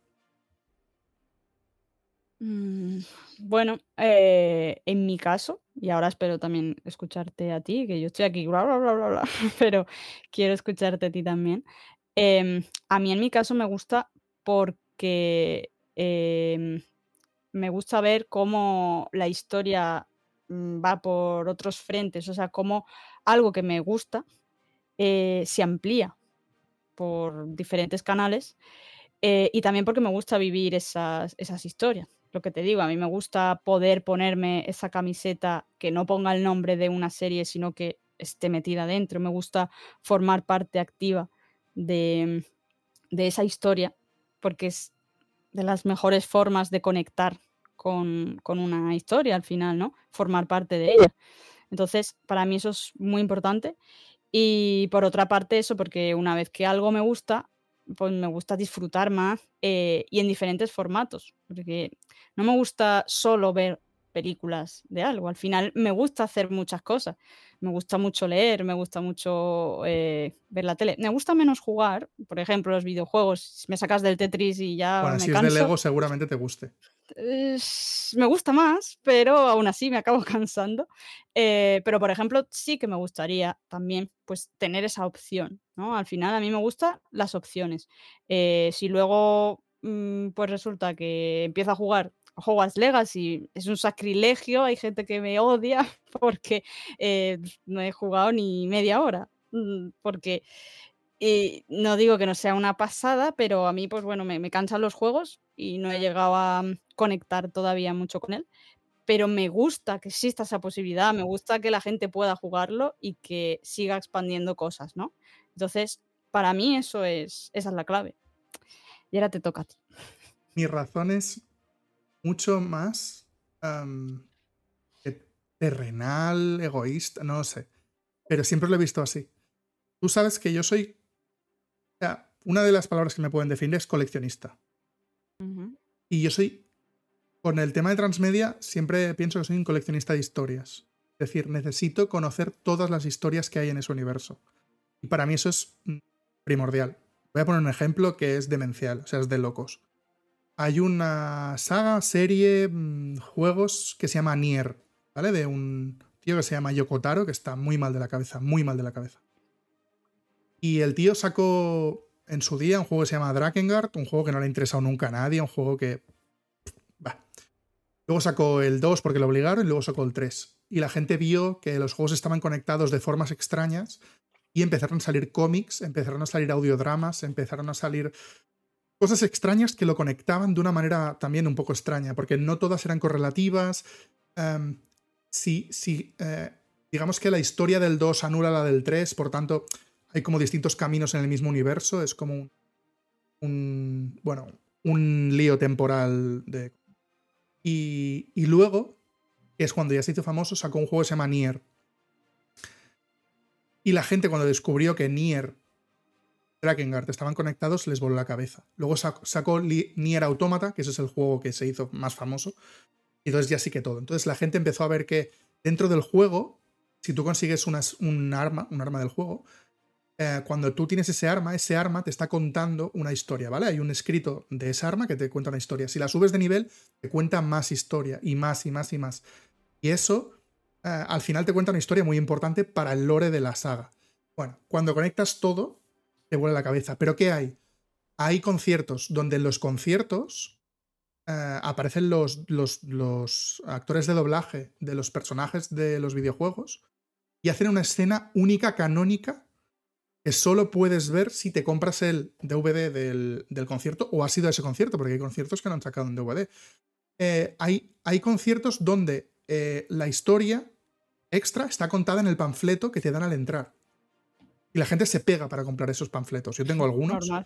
Mm, bueno, en mi caso, y ahora espero también escucharte a ti, que yo estoy aquí, bla, bla, bla, bla, bla, pero quiero escucharte a ti también. A mí en mi caso me gusta porque me gusta ver cómo la historia va por otros frentes, o sea, cómo algo que me gusta se amplía por diferentes canales y también porque me gusta vivir esas historias. Lo que te digo, a mí me gusta poder ponerme esa camiseta que no ponga el nombre de una serie, sino que esté metida dentro. Me gusta formar parte activa de, de esa historia, porque es de las mejores formas de conectar con una historia al final, ¿no? Formar parte de ella. Entonces, para mí eso es muy importante. Y por otra parte eso, porque una vez que algo me gusta, pues me gusta disfrutar más, y en diferentes formatos, porque no me gusta solo ver películas de algo, al final me gusta hacer muchas cosas. Me gusta mucho leer, me gusta mucho, ver la tele. Me gusta menos jugar, por ejemplo, los videojuegos, me sacas del Tetris y ya Bueno, me si es de canso. Lego, seguramente te guste. Me gusta más, pero aún así me acabo cansando. Pero, por ejemplo, sí que me gustaría también, pues, tener esa opción, ¿no? Al final a mí me gustan las opciones. Si luego, pues resulta que empiezo a jugar Hogwarts Legacy, es un sacrilegio, hay gente que me odia porque, no he jugado ni media hora, porque no digo que no sea una pasada, pero a mí, pues bueno, me cansan los juegos y no he llegado a conectar todavía mucho con él, pero me gusta que exista esa posibilidad, me gusta que la gente pueda jugarlo y que siga expandiendo cosas, ¿no? Entonces, para mí esa es la clave. Y ahora te toca a ti. Mi razón es mucho más am, que terrenal, egoísta, no lo sé. Pero siempre lo he visto así. Tú sabes que yo soy... O sea, una de las palabras que me pueden definir es coleccionista. Ujú. Y yo soy... Con el tema de transmedia siempre pienso que soy un coleccionista de historias. Es decir, necesito conocer todas las historias que hay en ese universo. Y para mí eso es primordial. Voy a poner un ejemplo que es demencial, o sea, es de locos. Hay una saga, serie, juegos que se llama Nier, ¿vale? De un tío que se llama Yoko Taro, que está muy mal de la cabeza, muy mal de la cabeza. Y el tío sacó en su día un juego que se llama Drakengard, un juego que no le ha interesado nunca a nadie, un juego que... Bah. Luego sacó el 2 porque lo obligaron y luego sacó el 3. Y la gente vio que los juegos estaban conectados de formas extrañas y empezaron a salir cómics, empezaron a salir audiodramas, empezaron a salir cosas extrañas que lo conectaban de una manera también un poco extraña, porque no todas eran correlativas. Digamos que la historia del 2 anula la del 3, por tanto, hay como distintos caminos en el mismo universo, es como un lío temporal de... Y luego, que es cuando ya se hizo famoso, sacó un juego que se llama Nier. Y la gente cuando descubrió que Nier y Drakengard estaban conectados, les voló la cabeza. Luego sacó Nier Automata, que ese es el juego que se hizo más famoso. Y entonces ya sí que todo. Entonces la gente empezó a ver que dentro del juego, si tú consigues un arma del juego, cuando tú tienes ese arma te está contando una historia, ¿vale? Hay un escrito de esa arma que te cuenta una historia. Si la subes de nivel, te cuenta más historia, y más, y más, y más. Y eso, al final te cuenta una historia muy importante para el lore de la saga. Bueno, cuando conectas todo, te vuela la cabeza. ¿Pero qué hay? Hay conciertos donde en los conciertos aparecen los actores de doblaje de los personajes de los videojuegos y hacen una escena única, canónica, que solo puedes ver si te compras el DVD del concierto o has ido a ese concierto, porque hay conciertos que no han sacado en DVD. Hay conciertos donde la historia extra está contada en el panfleto que te dan al entrar. Y la gente se pega para comprar esos panfletos. Yo tengo algunos. Normal.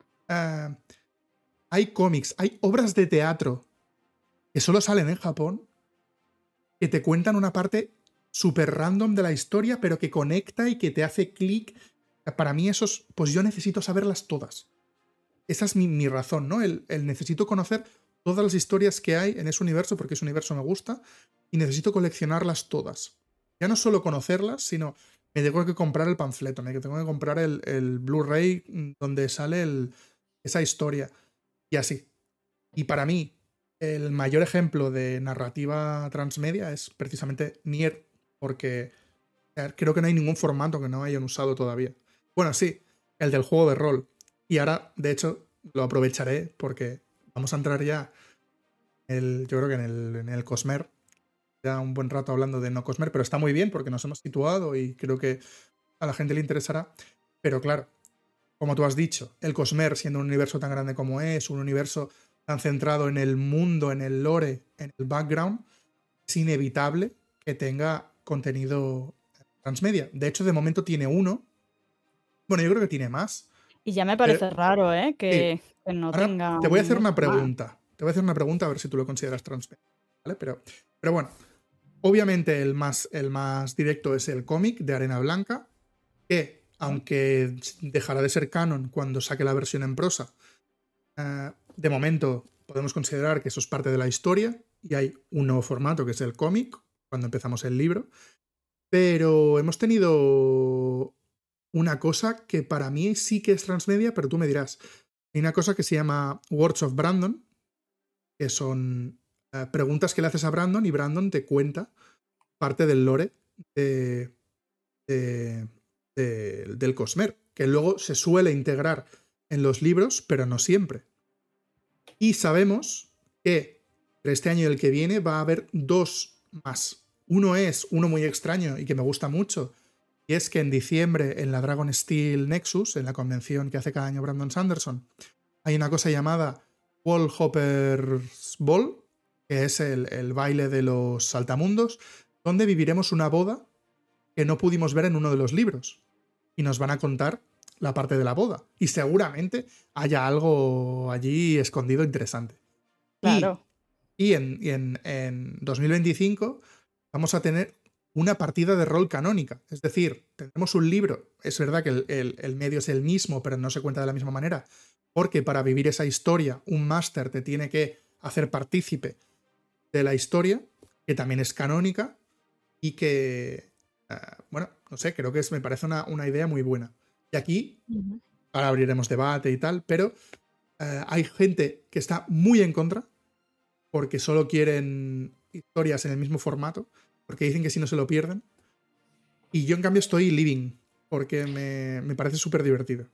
Hay cómics, hay obras de teatro que solo salen en Japón, que te cuentan una parte súper random de la historia, pero que conecta y que te hace clic. Para mí esos, pues yo necesito saberlas todas. Esa es mi razón, ¿no? El necesito conocer todas las historias que hay en ese universo, porque ese universo me gusta, y necesito coleccionarlas todas. Ya no solo conocerlas, sino me tengo que comprar el panfleto, me tengo que comprar el Blu-ray donde sale esa historia. Y así. Y para mí, el mayor ejemplo de narrativa transmedia es precisamente Nier, porque creo que no hay ningún formato que no hayan usado todavía. Bueno, sí, el del juego de rol. Y ahora, de hecho, lo aprovecharé porque vamos a entrar ya, yo creo que en el Cosmer. Ya un buen rato hablando de no Cosmer, pero está muy bien porque nos hemos situado y creo que a la gente le interesará. Pero claro, como tú has dicho, el Cosmer, siendo un universo tan grande como es, un universo tan centrado en el mundo, en el lore, en el background, es inevitable que tenga contenido transmedia. De hecho, de momento tiene uno. Bueno, yo creo que tiene más. Y ya me parece raro, que no Ahora tenga te voy a hacer una mucho más. pregunta. Te voy a hacer una pregunta a ver si tú lo consideras transmedia, ¿vale? Pero bueno, obviamente el más directo es el cómic de Arena Blanca, que aunque dejará de ser canon cuando saque la versión en prosa, de momento podemos considerar que eso es parte de la historia y hay un nuevo formato que es el cómic, cuando empezamos el libro. Pero hemos tenido una cosa que para mí sí que es transmedia, pero tú me dirás. Hay una cosa que se llama Words of Brandon, que son preguntas que le haces a Brandon y Brandon te cuenta parte del lore del Cosmer, que luego se suele integrar en los libros, pero no siempre. Y sabemos que entre este año y el que viene va a haber dos más. Uno es uno muy extraño y que me gusta mucho, y es que en diciembre en la Dragon Steel Nexus, en la convención que hace cada año Brandon Sanderson, hay una cosa llamada Wallhopper's Ball, que es el baile de los saltamundos, donde viviremos una boda que no pudimos ver en uno de los libros. Y nos van a contar la parte de la boda. Y seguramente haya algo allí escondido interesante. Claro. Y en 2025 vamos a tener una partida de rol canónica. Es decir, tendremos un libro. Es verdad que el medio es el mismo, pero no se cuenta de la misma manera. Porque para vivir esa historia, un máster te tiene que hacer partícipe de la historia, que también es canónica, y que, no sé, creo que me parece una idea muy buena. Y aquí, Ujú. ahora abriremos debate y tal, pero hay gente que está muy en contra porque solo quieren historias en el mismo formato, porque dicen que si no se lo pierden. Y yo, en cambio, estoy living, porque me parece súper divertido.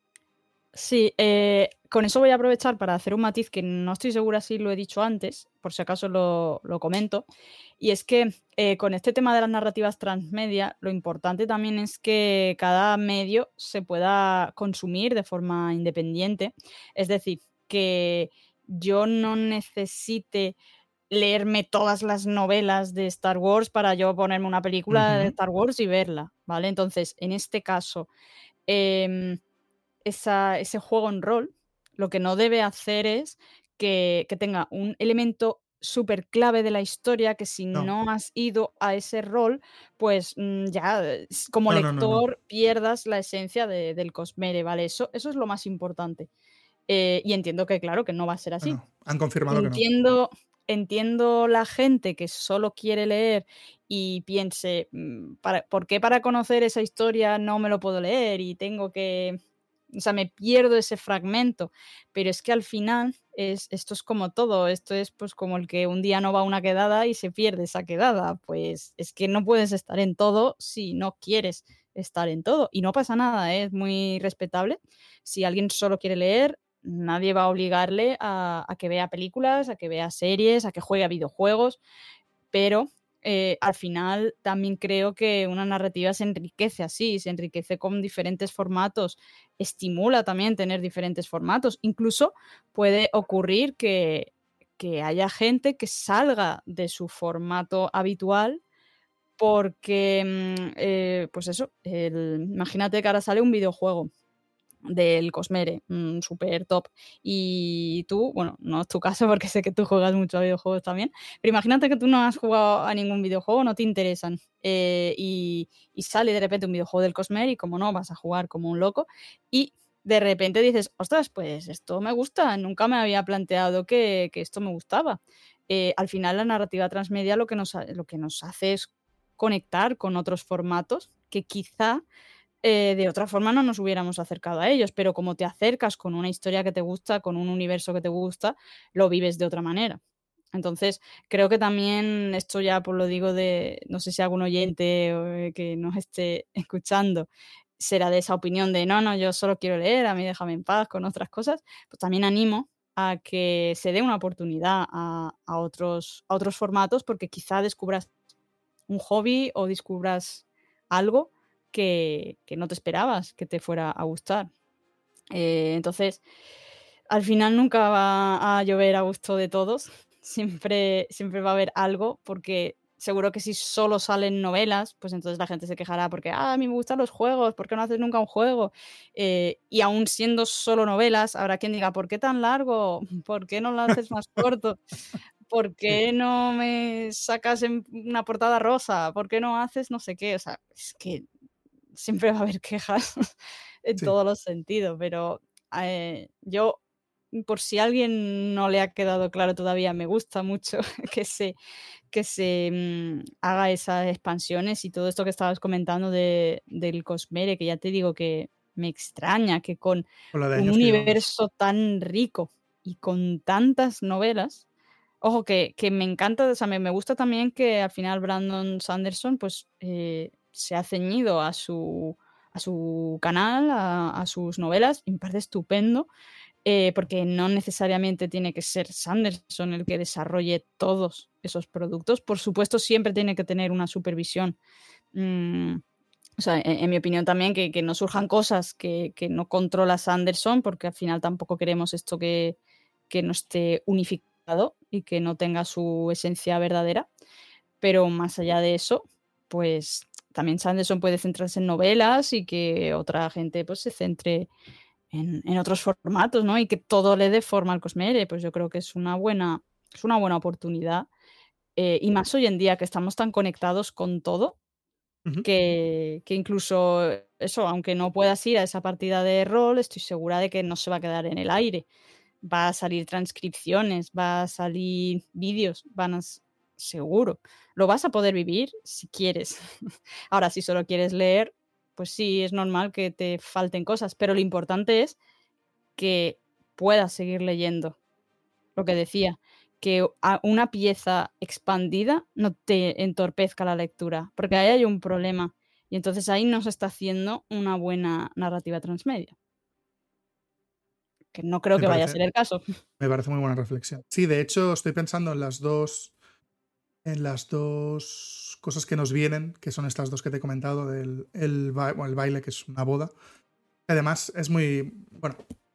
Sí, con eso voy a aprovechar para hacer un matiz que no estoy segura si lo he dicho antes, por si acaso lo comento. Y es que con este tema de las narrativas transmedia, lo importante también es que cada medio se pueda consumir de forma independiente. Es decir, que yo no necesite leerme todas las novelas de Star Wars para yo ponerme una película de Ujú. Star Wars y verla, ¿vale? Entonces, en este caso, em, ese juego en rol, lo que no debe hacer es que tenga un elemento súper clave de la historia, que si No, no has ido a ese rol, pues, ya, como no, no, no, no. lector pierdas la esencia del Cosmere, ¿vale? Eso es lo más importante. Y entiendo que, claro, que no va a ser No, así. no. Han confirmado que no. Entiendo la gente que solo quiere leer y piense, ¿por qué para conocer esa historia no me lo puedo leer y tengo que, o sea, me pierdo ese fragmento? Pero es que al final esto es como todo, esto es pues como el que un día no va a una quedada y se pierde esa quedada, pues es que no puedes estar en todo si no quieres estar en todo y no pasa nada, ¿eh? Es muy respetable. Si alguien solo quiere leer, nadie va a obligarle a que vea películas, a que vea series, a que juegue a videojuegos, pero al final también creo que una narrativa se enriquece así, se enriquece con diferentes formatos, estimula también tener diferentes formatos. Incluso puede ocurrir que haya gente que salga de su formato habitual porque, pues eso, imagínate que ahora sale un videojuego del Cosmere, súper top. Y tú, bueno, no es tu caso porque sé que tú juegas mucho a videojuegos también, pero imagínate que tú no has jugado a ningún videojuego, no te interesan, y sale de repente un videojuego del Cosmere y como no, vas a jugar como un loco y de repente dices: "Ostras, pues esto me gusta, nunca me había planteado que esto me gustaba". Al final la narrativa transmedia lo que nos hace es conectar con otros formatos que quizá de otra forma no nos hubiéramos acercado a ellos, pero como te acercas con una historia que te gusta, con un universo que te gusta, lo vives de otra manera. Entonces, creo que también esto ya pues lo digo de, no sé si algún oyente que nos esté escuchando será de esa opinión de no, no, yo solo quiero leer, a mí déjame en paz con otras cosas, pues también animo a que se dé una oportunidad a otros formatos porque quizá descubras un hobby o descubras algo que no te esperabas que te fuera a gustar. Entonces, al final nunca va a llover a gusto de todos, siempre va a haber algo, porque seguro que si solo salen novelas, pues entonces la gente se quejará porque, a mí me gustan los juegos, ¿por qué no haces nunca un juego? Y aún siendo solo novelas, habrá quien diga, ¿por qué tan largo? ¿Por qué no lo haces más corto? ¿Por Sí, qué no me sacas en una portada rosa? ¿Por qué no haces no sé qué? O sea, es que siempre va a haber quejas en sí. todos los sentidos, pero, yo, por si a alguien no le ha quedado claro todavía, me gusta mucho que se haga esas expansiones y todo esto que estabas comentando del Cosmere, que ya te digo que me extraña que con Con la de un años que llevamos. universo tan rico y con tantas novelas, ojo, que me encanta, o sea, me gusta también que al final Brandon Sanderson, pues, se ha ceñido a su canal, a sus novelas, y me parece estupendo, porque no necesariamente tiene que ser Sanderson el que desarrolle todos esos productos. Por supuesto, siempre tiene que tener una supervisión, mm, o sea, en mi opinión también, que no surjan cosas que no controla Sanderson, porque al final tampoco queremos esto que no esté unificado y que no tenga su esencia verdadera. Pero más allá de eso, pues también Sanderson puede centrarse en novelas y que otra gente pues se centre en otros formatos, ¿no? Y que todo le dé forma al Cosmere, pues yo creo que es una buena oportunidad. Y más hoy en día que estamos tan conectados con todo, Ujú. que incluso eso, aunque no puedas ir a esa partida de rol, estoy segura de que no se va a quedar en el aire. Va a salir transcripciones, va a salir vídeos, seguro. Lo vas a poder vivir si quieres. Ahora, si solo quieres leer, pues sí, es normal que te falten cosas, pero lo importante es que puedas seguir leyendo. Lo que decía, que una pieza expandida no te entorpezca la lectura, porque ahí hay un problema, y entonces ahí no se está haciendo una buena narrativa transmedia, que no creo Me que vaya a parece, ser el caso. me parece muy buena reflexión. Sí, de hecho, estoy pensando en las dos cosas que nos vienen, que son estas dos que te he comentado, bueno, el baile, que es una boda. Además, es muy. Bueno,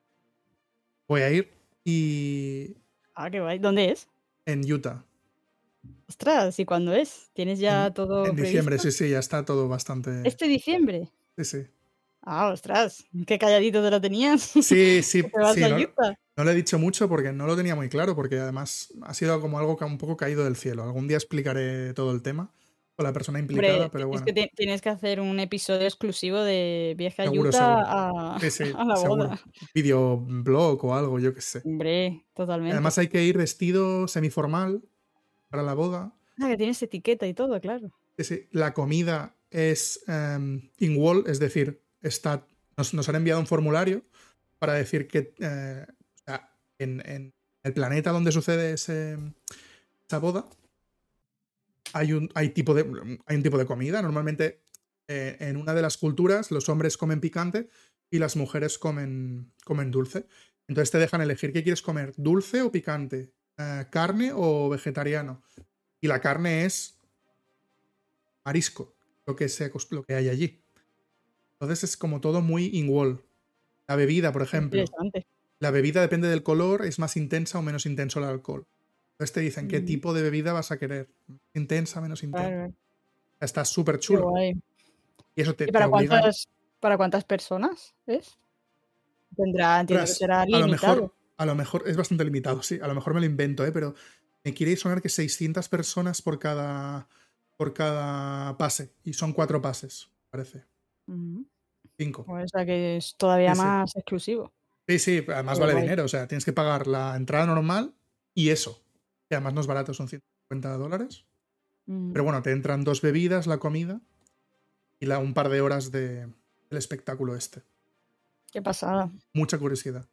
voy a ir y. Ah, qué guay. ¿Dónde es? En Utah. Ostras, ¿y cuándo es? ¿Tienes ya todo En diciembre, previsto? sí, sí, ya está todo bastante. ¿Este diciembre? Sí, sí. Ah, ostras, qué calladito te lo tenías. Sí, Que sí, te vas sí, a no, Utah. no lo he dicho mucho porque no lo tenía muy claro, porque además ha sido como algo un poco caído del cielo. Algún día explicaré todo el tema con la persona implicada, Hombre, pero es que bueno, tienes que hacer un episodio exclusivo de viaje a seguro, Utah seguro. a, Sí, sí, a la seguro. boda. Videoblog o algo, yo qué sé. Hombre, Además totalmente. hay que ir vestido semiformal para la boda. Ah, que tienes etiqueta y todo, claro. Sí, sí. La comida es in-wall, es decir, nos han enviado un formulario para decir que o sea, en el planeta donde sucede esa boda hay un tipo de comida. Normalmente en una de las culturas los hombres comen picante y las mujeres comen dulce. Entonces te dejan elegir qué quieres comer, dulce o picante, carne o vegetariano. Y la carne es marisco, lo que hay allí. Entonces es como todo muy in-wall. La bebida, por Qué ejemplo. interesante. La bebida depende del color, es más intensa o menos intenso el alcohol. Entonces te dicen qué Ujú, tipo de bebida vas a querer. Intensa, menos intensa. claro, Está súper qué chulo. guay. Y eso te, ¿Y te obligan. para cuántas personas es? Entiendo que Tras, será limitado. a lo mejor es bastante limitado, sí. A lo mejor me lo invento, pero me quiere sonar que 600 personas por cada pase. Y son 4 pases, parece. Ujú. 5. O sea que es Sí, todavía sí. más exclusivo. Sí, sí, además Qué vale guay. dinero. O sea, tienes que pagar la entrada normal y eso. Que además no es barato, son $150. Pero Ujú. bueno, te entran 2 bebidas, la comida y un par de horas del espectáculo este. Qué pasada. Mucha curiosidad.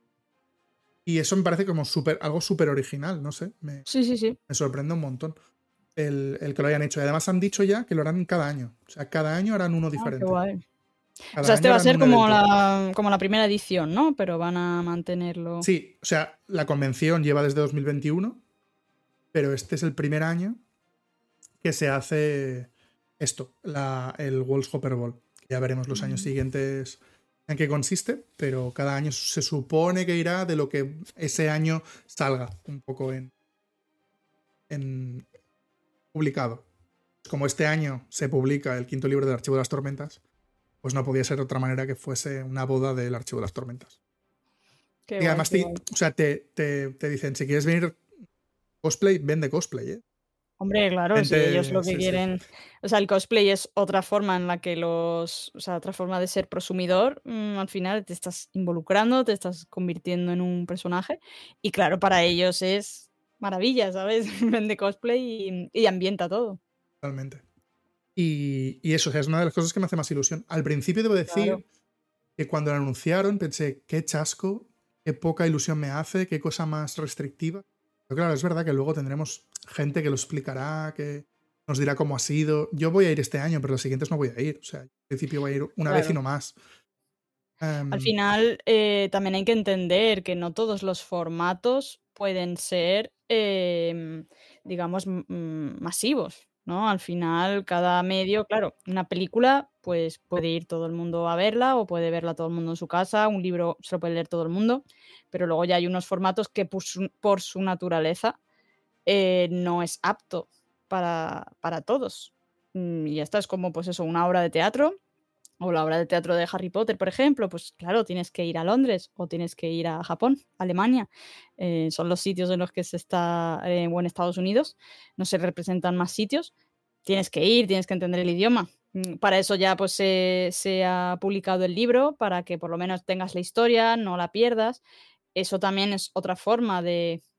Y eso me parece como algo súper original, no sé. Me, Sí, sí, sí. me sorprende un montón el que lo hayan hecho. Y además han dicho ya que lo harán cada año. O sea, cada año harán uno Ah, qué diferente. guay. O Cada sea, este año va a harán ser un evento. como la primera edición, ¿no? Pero van a mantenerlo. Sí, o sea, la convención lleva desde 2021, pero este es el primer año que se hace esto, el World's Hopper Ball. Ya veremos los años Ujú. siguientes en qué consiste, pero cada año se supone que irá de lo que ese año salga un poco en publicado. Como este año se publica el quinto libro del Archivo de las Tormentas, pues no podía ser de otra manera que fuese una boda del Archivo de las Tormentas. Qué Y guay, además qué guay. o sea, te dicen, si quieres venir cosplay, vende cosplay, ¿eh? Hombre, claro, si ellos Gente, lo que sí, sí, quieren, o sea, el cosplay es otra forma en la que o sea, otra forma de ser prosumidor, al final te estás involucrando, te estás convirtiendo en un personaje y claro, para ellos es maravilla, ¿sabes? Vende cosplay y ambienta todo. totalmente. Y eso, o sea, es una de las cosas que me hace más ilusión. Al principio debo Claro, decir que cuando lo anunciaron pensé, qué chasco, qué poca ilusión me hace, qué cosa más restrictiva. Pero claro, es verdad que luego tendremos gente que lo explicará, que nos dirá cómo ha sido. Yo voy a ir este año, pero los siguientes no voy a ir. O sea, al principio voy a ir una vez y claro. no más. Al Em, final, también hay que entender que no todos los formatos pueden ser, digamos, masivos, ¿no? Al final, cada medio, claro, una película, pues puede ir todo el mundo a verla o puede verla todo el mundo en su casa, un libro se lo puede leer todo el mundo, pero luego ya hay unos formatos que por su naturaleza no es apto para todos. Y ya está, es como, pues eso, una obra de teatro o la obra de teatro de Harry Potter, por ejemplo, pues claro, tienes que ir a Londres o tienes que ir a Japón, Alemania. Son los sitios en los que se está, o en Estados Unidos, no se representan más sitios. Tienes que ir, tienes que entender el idioma. Para eso ya pues se ha publicado el libro, para que por lo menos tengas la historia, no la pierdas. Eso también es otra forma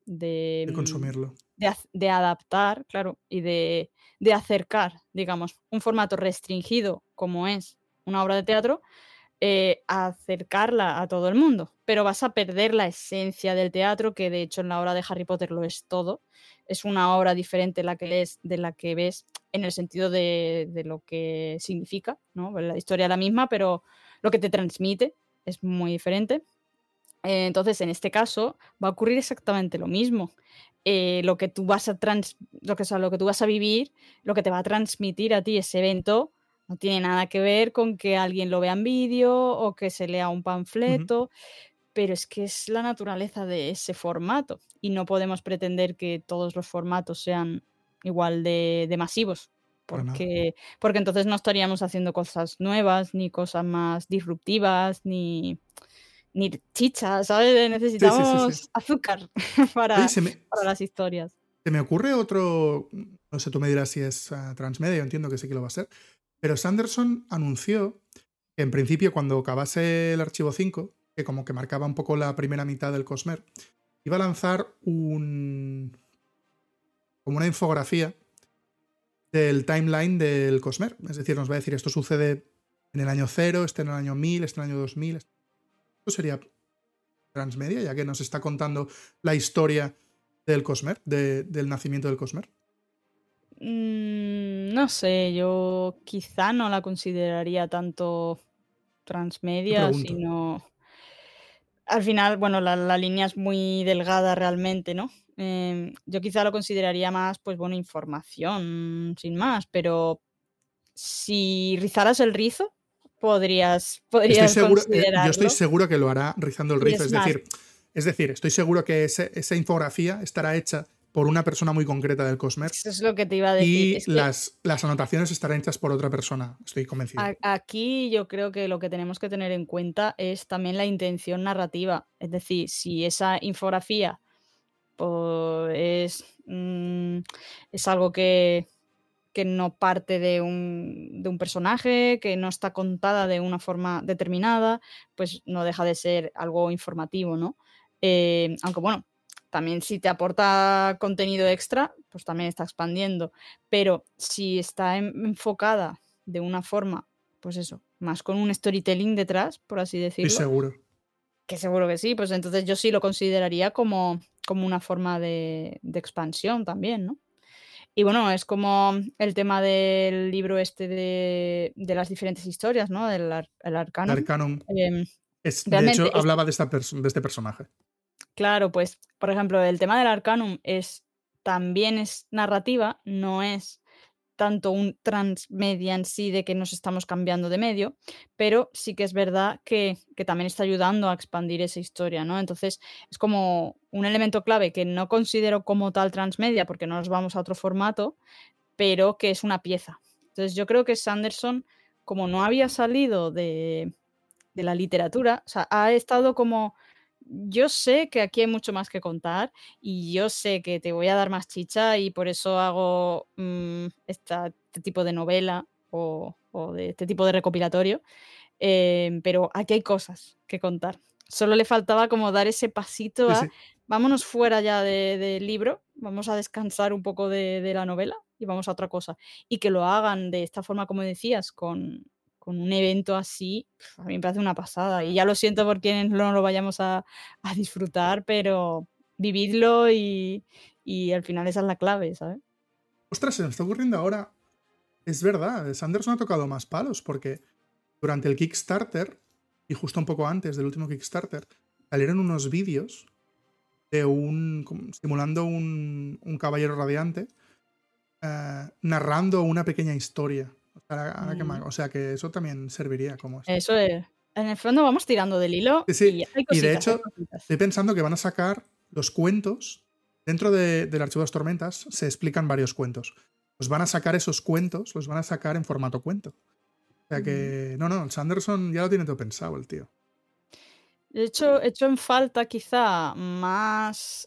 de, De consumirlo. de adaptar, claro, y de acercar, digamos, un formato restringido como es una obra de teatro, a acercarla a todo el mundo. Pero vas a perder la esencia del teatro, que de hecho en la obra de Harry Potter lo es todo. Es una obra diferente la que lees de la que ves en el sentido de lo que significa, ¿no? La historia es la misma, pero lo que te transmite es muy diferente. Entonces, en este caso, va a ocurrir exactamente lo mismo. Lo que tú vas a lo que tú vas a vivir, lo que te va a transmitir a ti ese evento, no tiene nada que ver con que alguien lo vea en vídeo o que se lea un Ujú. panfleto, pero es que es la naturaleza de ese formato y no podemos pretender que todos los formatos sean igual de masivos, Para nada. porque entonces no estaríamos haciendo cosas nuevas, ni cosas más disruptivas, ni chicha, ¿sabes? Sí, sí, sí, sí. Necesitamos azúcar Oye, para las historias. se me ocurre otro, no sé, tú me dirás si es transmedia, yo entiendo que sí que lo va a ser, pero Sanderson anunció que en principio cuando acabase el archivo 5, que como que marcaba un poco la primera mitad del Cosmer, iba a lanzar como una infografía del timeline del Cosmer. Es decir, nos va a decir esto sucede en el año 0, este en el año 1000, este en el año 2000. Esto sería transmedia, ya que nos está contando la historia del Cosmer, del nacimiento del Cosmer. No sé, yo quizá no la consideraría tanto Te transmedia, pregunto. sino al final, bueno, la línea es muy delgada realmente, ¿no? Yo quizá lo consideraría más, pues bueno, información, sin más, pero si rizaras el rizo, podrías Yo estoy considerarlo. seguro que lo hará rizando el Y rizo. es más, Es decir, estoy seguro que esa infografía estará hecha por una persona muy concreta del Cosmer eso es lo que te iba a decir. y Es que las anotaciones estarán hechas por otra persona. Estoy convencido. aquí yo creo que lo que tenemos que tener en cuenta es también la intención narrativa. Es decir, si esa infografía pues, es algo que no parte de un personaje, que no está contada de una forma determinada, pues no deja de ser algo informativo, ¿no? Aunque bueno, también si te aporta contenido extra, pues también está expandiendo. Pero si está enfocada de una forma, pues eso, más con un storytelling detrás, por así Estoy decirlo, seguro. que seguro que sí, pues entonces yo sí lo consideraría como una forma de expansión también, ¿no? Y bueno, es como el tema del libro este de las diferentes historias, ¿no? El Arcanum. Arcanum Em, de hecho, realmente es hablaba de este personaje. claro, pues, por ejemplo, el tema del Arcanum también es narrativa, no es tanto un transmedia en sí de que nos estamos cambiando de medio, pero sí que es verdad que también está ayudando a expandir esa historia, ¿no? Entonces, es como un elemento clave que no considero como tal transmedia, porque no nos vamos a otro formato, pero que es una pieza. Entonces, yo creo que Sanderson, como no había salido de la literatura, o sea, ha estado como, yo sé que aquí hay mucho más que contar y yo sé que te voy a dar más chicha y por eso hago este tipo de novela o de este tipo de recopilatorio, pero aquí hay cosas que contar. Solo le faltaba como dar ese pasito Sí, a, sí. vámonos fuera ya del libro, vamos a descansar un poco de la novela y vamos a otra cosa. Y que lo hagan de esta forma, como decías, con un evento así, a mí me parece una pasada. Y ya lo siento por quienes no lo vayamos a disfrutar, pero vividlo y al final esa es la clave, ¿sabes? Ostras, se me está ocurriendo ahora. Es verdad, Sanderson ha tocado más palos porque durante el Kickstarter y justo un poco antes del último Kickstarter salieron unos vídeos de simulando un caballero radiante narrando una pequeña historia. Mm. O sea que eso también serviría como esto. Eso es. En el fondo vamos tirando del hilo Sí, sí. y hay Y de cositas, hay hecho, cositas. estoy pensando que van a sacar los cuentos. Dentro del archivo de las tormentas se explican varios cuentos. Los van a sacar esos cuentos, los van a sacar en formato cuento. O sea Ujú. que. No, no, el Sanderson ya lo tiene todo pensado, el tío. De hecho, he hecho en falta quizá más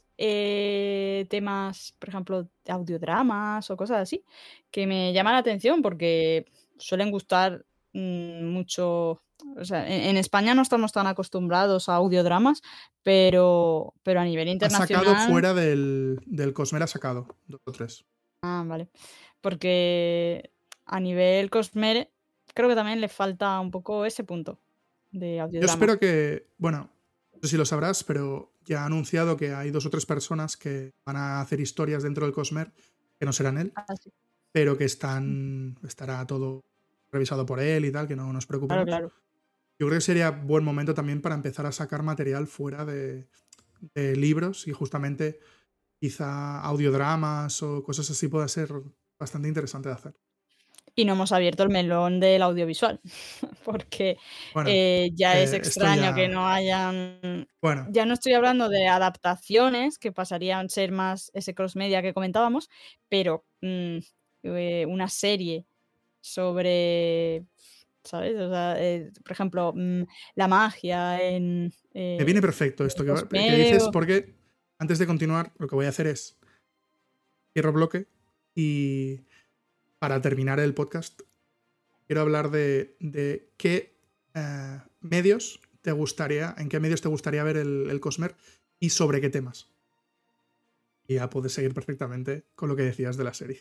temas, por ejemplo, de audiodramas o cosas así, que me llaman la atención porque suelen gustar mucho O sea, en España no estamos tan acostumbrados a audiodramas, pero a nivel Ha sacado internacional. fuera del Cosmer, ha sacado 2 o 3. Ah, vale. Porque a nivel Cosmere creo que también le falta un poco ese punto de Yo audiodrama. espero que, bueno, no sé si lo sabrás, pero ya ha anunciado que hay 2 o 3 personas que van a hacer historias dentro del Cosmer, que no serán él, Ah, sí. pero que estará todo revisado por él y tal, que no nos Claro, preocupemos. claro. Yo creo que sería buen momento también para empezar a sacar material fuera de libros y justamente quizá audiodramas o cosas así pueda ser bastante interesante de hacer. Y no hemos abierto el melón del audiovisual, porque Bueno, ya es esto extraño que ya. no hayan. Bueno, Ya no estoy hablando de adaptaciones, que pasarían a ser más ese cross-media que comentábamos, pero una serie sobre, ¿sabes? O sea, por ejemplo, la magia en me viene perfecto esto que Cosmere dices, o. porque antes de continuar, lo que voy a hacer es cierro bloque y para terminar el podcast, quiero hablar de qué medios te gustaría, en qué medios te gustaría ver el Cosmer y sobre qué temas. Y ya puedes seguir perfectamente con lo que decías de la serie.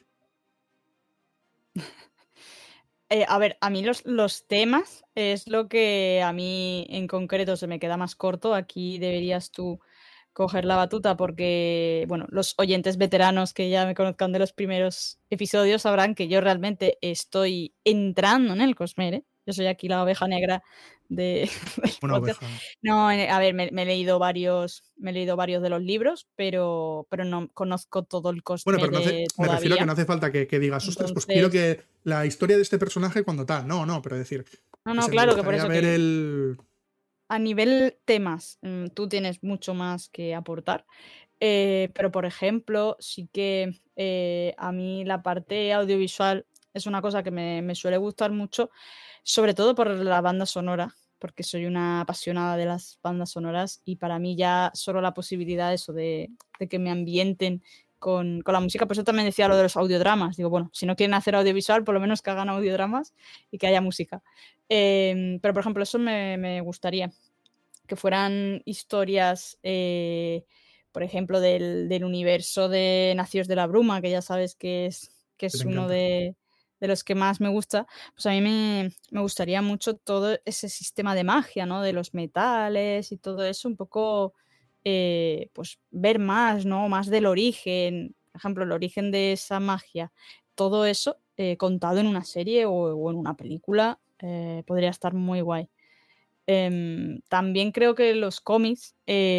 A ver, a mí los temas es lo que a mí en concreto se me queda más corto. Aquí deberías tú coger la batuta porque, bueno, los oyentes veteranos que ya me conozcan de los primeros episodios sabrán que yo realmente estoy entrando en el Cosmere. Yo soy aquí la oveja negra del Una podcast. oveja. No, a ver, me he leído varios de los libros, pero no conozco todo el Bueno, pero no Cosmere me refiero a que todavía. no hace falta que digas, ostras, pues quiero Entonces, que la historia de este personaje cuando tal. No, pero decir, no, me claro que por gustaría eso ver que el. a nivel temas, tú tienes mucho más que aportar. Pero, por ejemplo, sí que a mí la parte audiovisual es una cosa que me suele gustar mucho, sobre todo por la banda sonora, porque soy una apasionada de las bandas sonoras y para mí ya solo la posibilidad eso de que me ambienten con la música, por eso también decía lo de los audiodramas. Digo, bueno, si no quieren hacer audiovisual, por lo menos que hagan audiodramas y que haya música. Pero, por ejemplo, eso me gustaría, que fueran historias, por ejemplo, del universo de Nacidos de la Bruma, que ya sabes que Que te es uno encanta. de los que más me gusta. Pues a mí me gustaría mucho todo ese sistema de magia, ¿no? De los metales y todo eso, un poco, pues ver más, ¿no? Más del origen, por ejemplo, el origen de esa magia. Todo eso contado en una serie o en una película podría estar muy guay. También creo que los cómics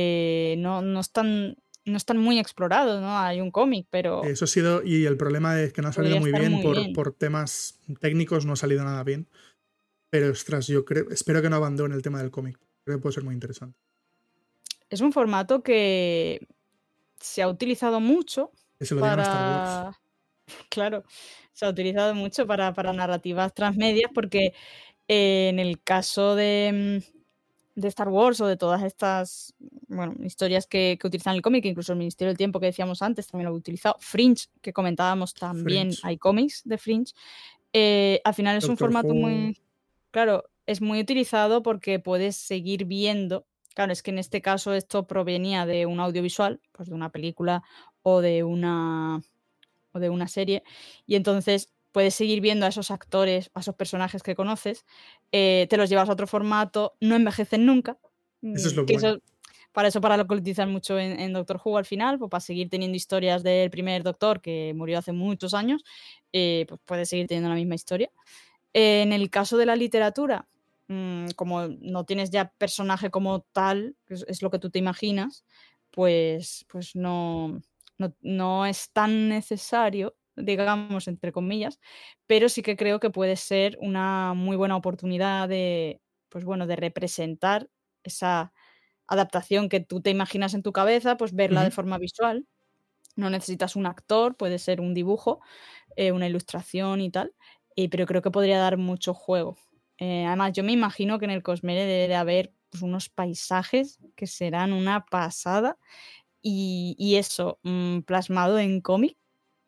no están muy explorados, ¿no? Hay un cómic, pero Eso ha sido, y el problema es que no ha salido podría muy estar bien muy bien. por temas técnicos, no ha salido nada bien. Pero ostras, espero que no abandone el tema del cómic. Creo que puede ser muy interesante. Es un formato que se ha utilizado mucho Que se lo digan a Star Wars. para, claro, se ha utilizado mucho para narrativas transmedias porque en el caso de Star Wars o de todas estas, bueno, historias que utilizan el cómic, incluso el Ministerio del Tiempo que decíamos antes también lo ha utilizado, Fringe, que comentábamos también, Fringe, hay cómics de Fringe, al final es un Doctor formato Who. muy, claro, es muy utilizado porque puedes seguir viendo, claro, es que en este caso esto provenía de un audiovisual, pues de una película o de una serie, y entonces puedes seguir viendo a esos actores, a esos personajes que conoces, te los llevas a otro formato, no envejecen nunca, Eso es lo que bueno. eso, para lo que lo utilizan mucho en Doctor Who al final, pues para seguir teniendo historias del primer Doctor que murió hace muchos años, pues puedes seguir teniendo la misma historia. En el caso de la literatura, como no tienes ya personaje como tal, que es lo que tú te imaginas, pues no es tan necesario, digamos, entre comillas, pero sí que creo que puede ser una muy buena oportunidad de, pues bueno, de representar esa adaptación que tú te imaginas en tu cabeza, pues verla de Ujú. forma visual. No necesitas un actor, puede ser un dibujo, una ilustración y tal, pero creo que podría dar mucho juego. Además, yo me imagino que en el Cosmere debe de haber, pues, unos paisajes que serán una pasada y eso, plasmado en cómic,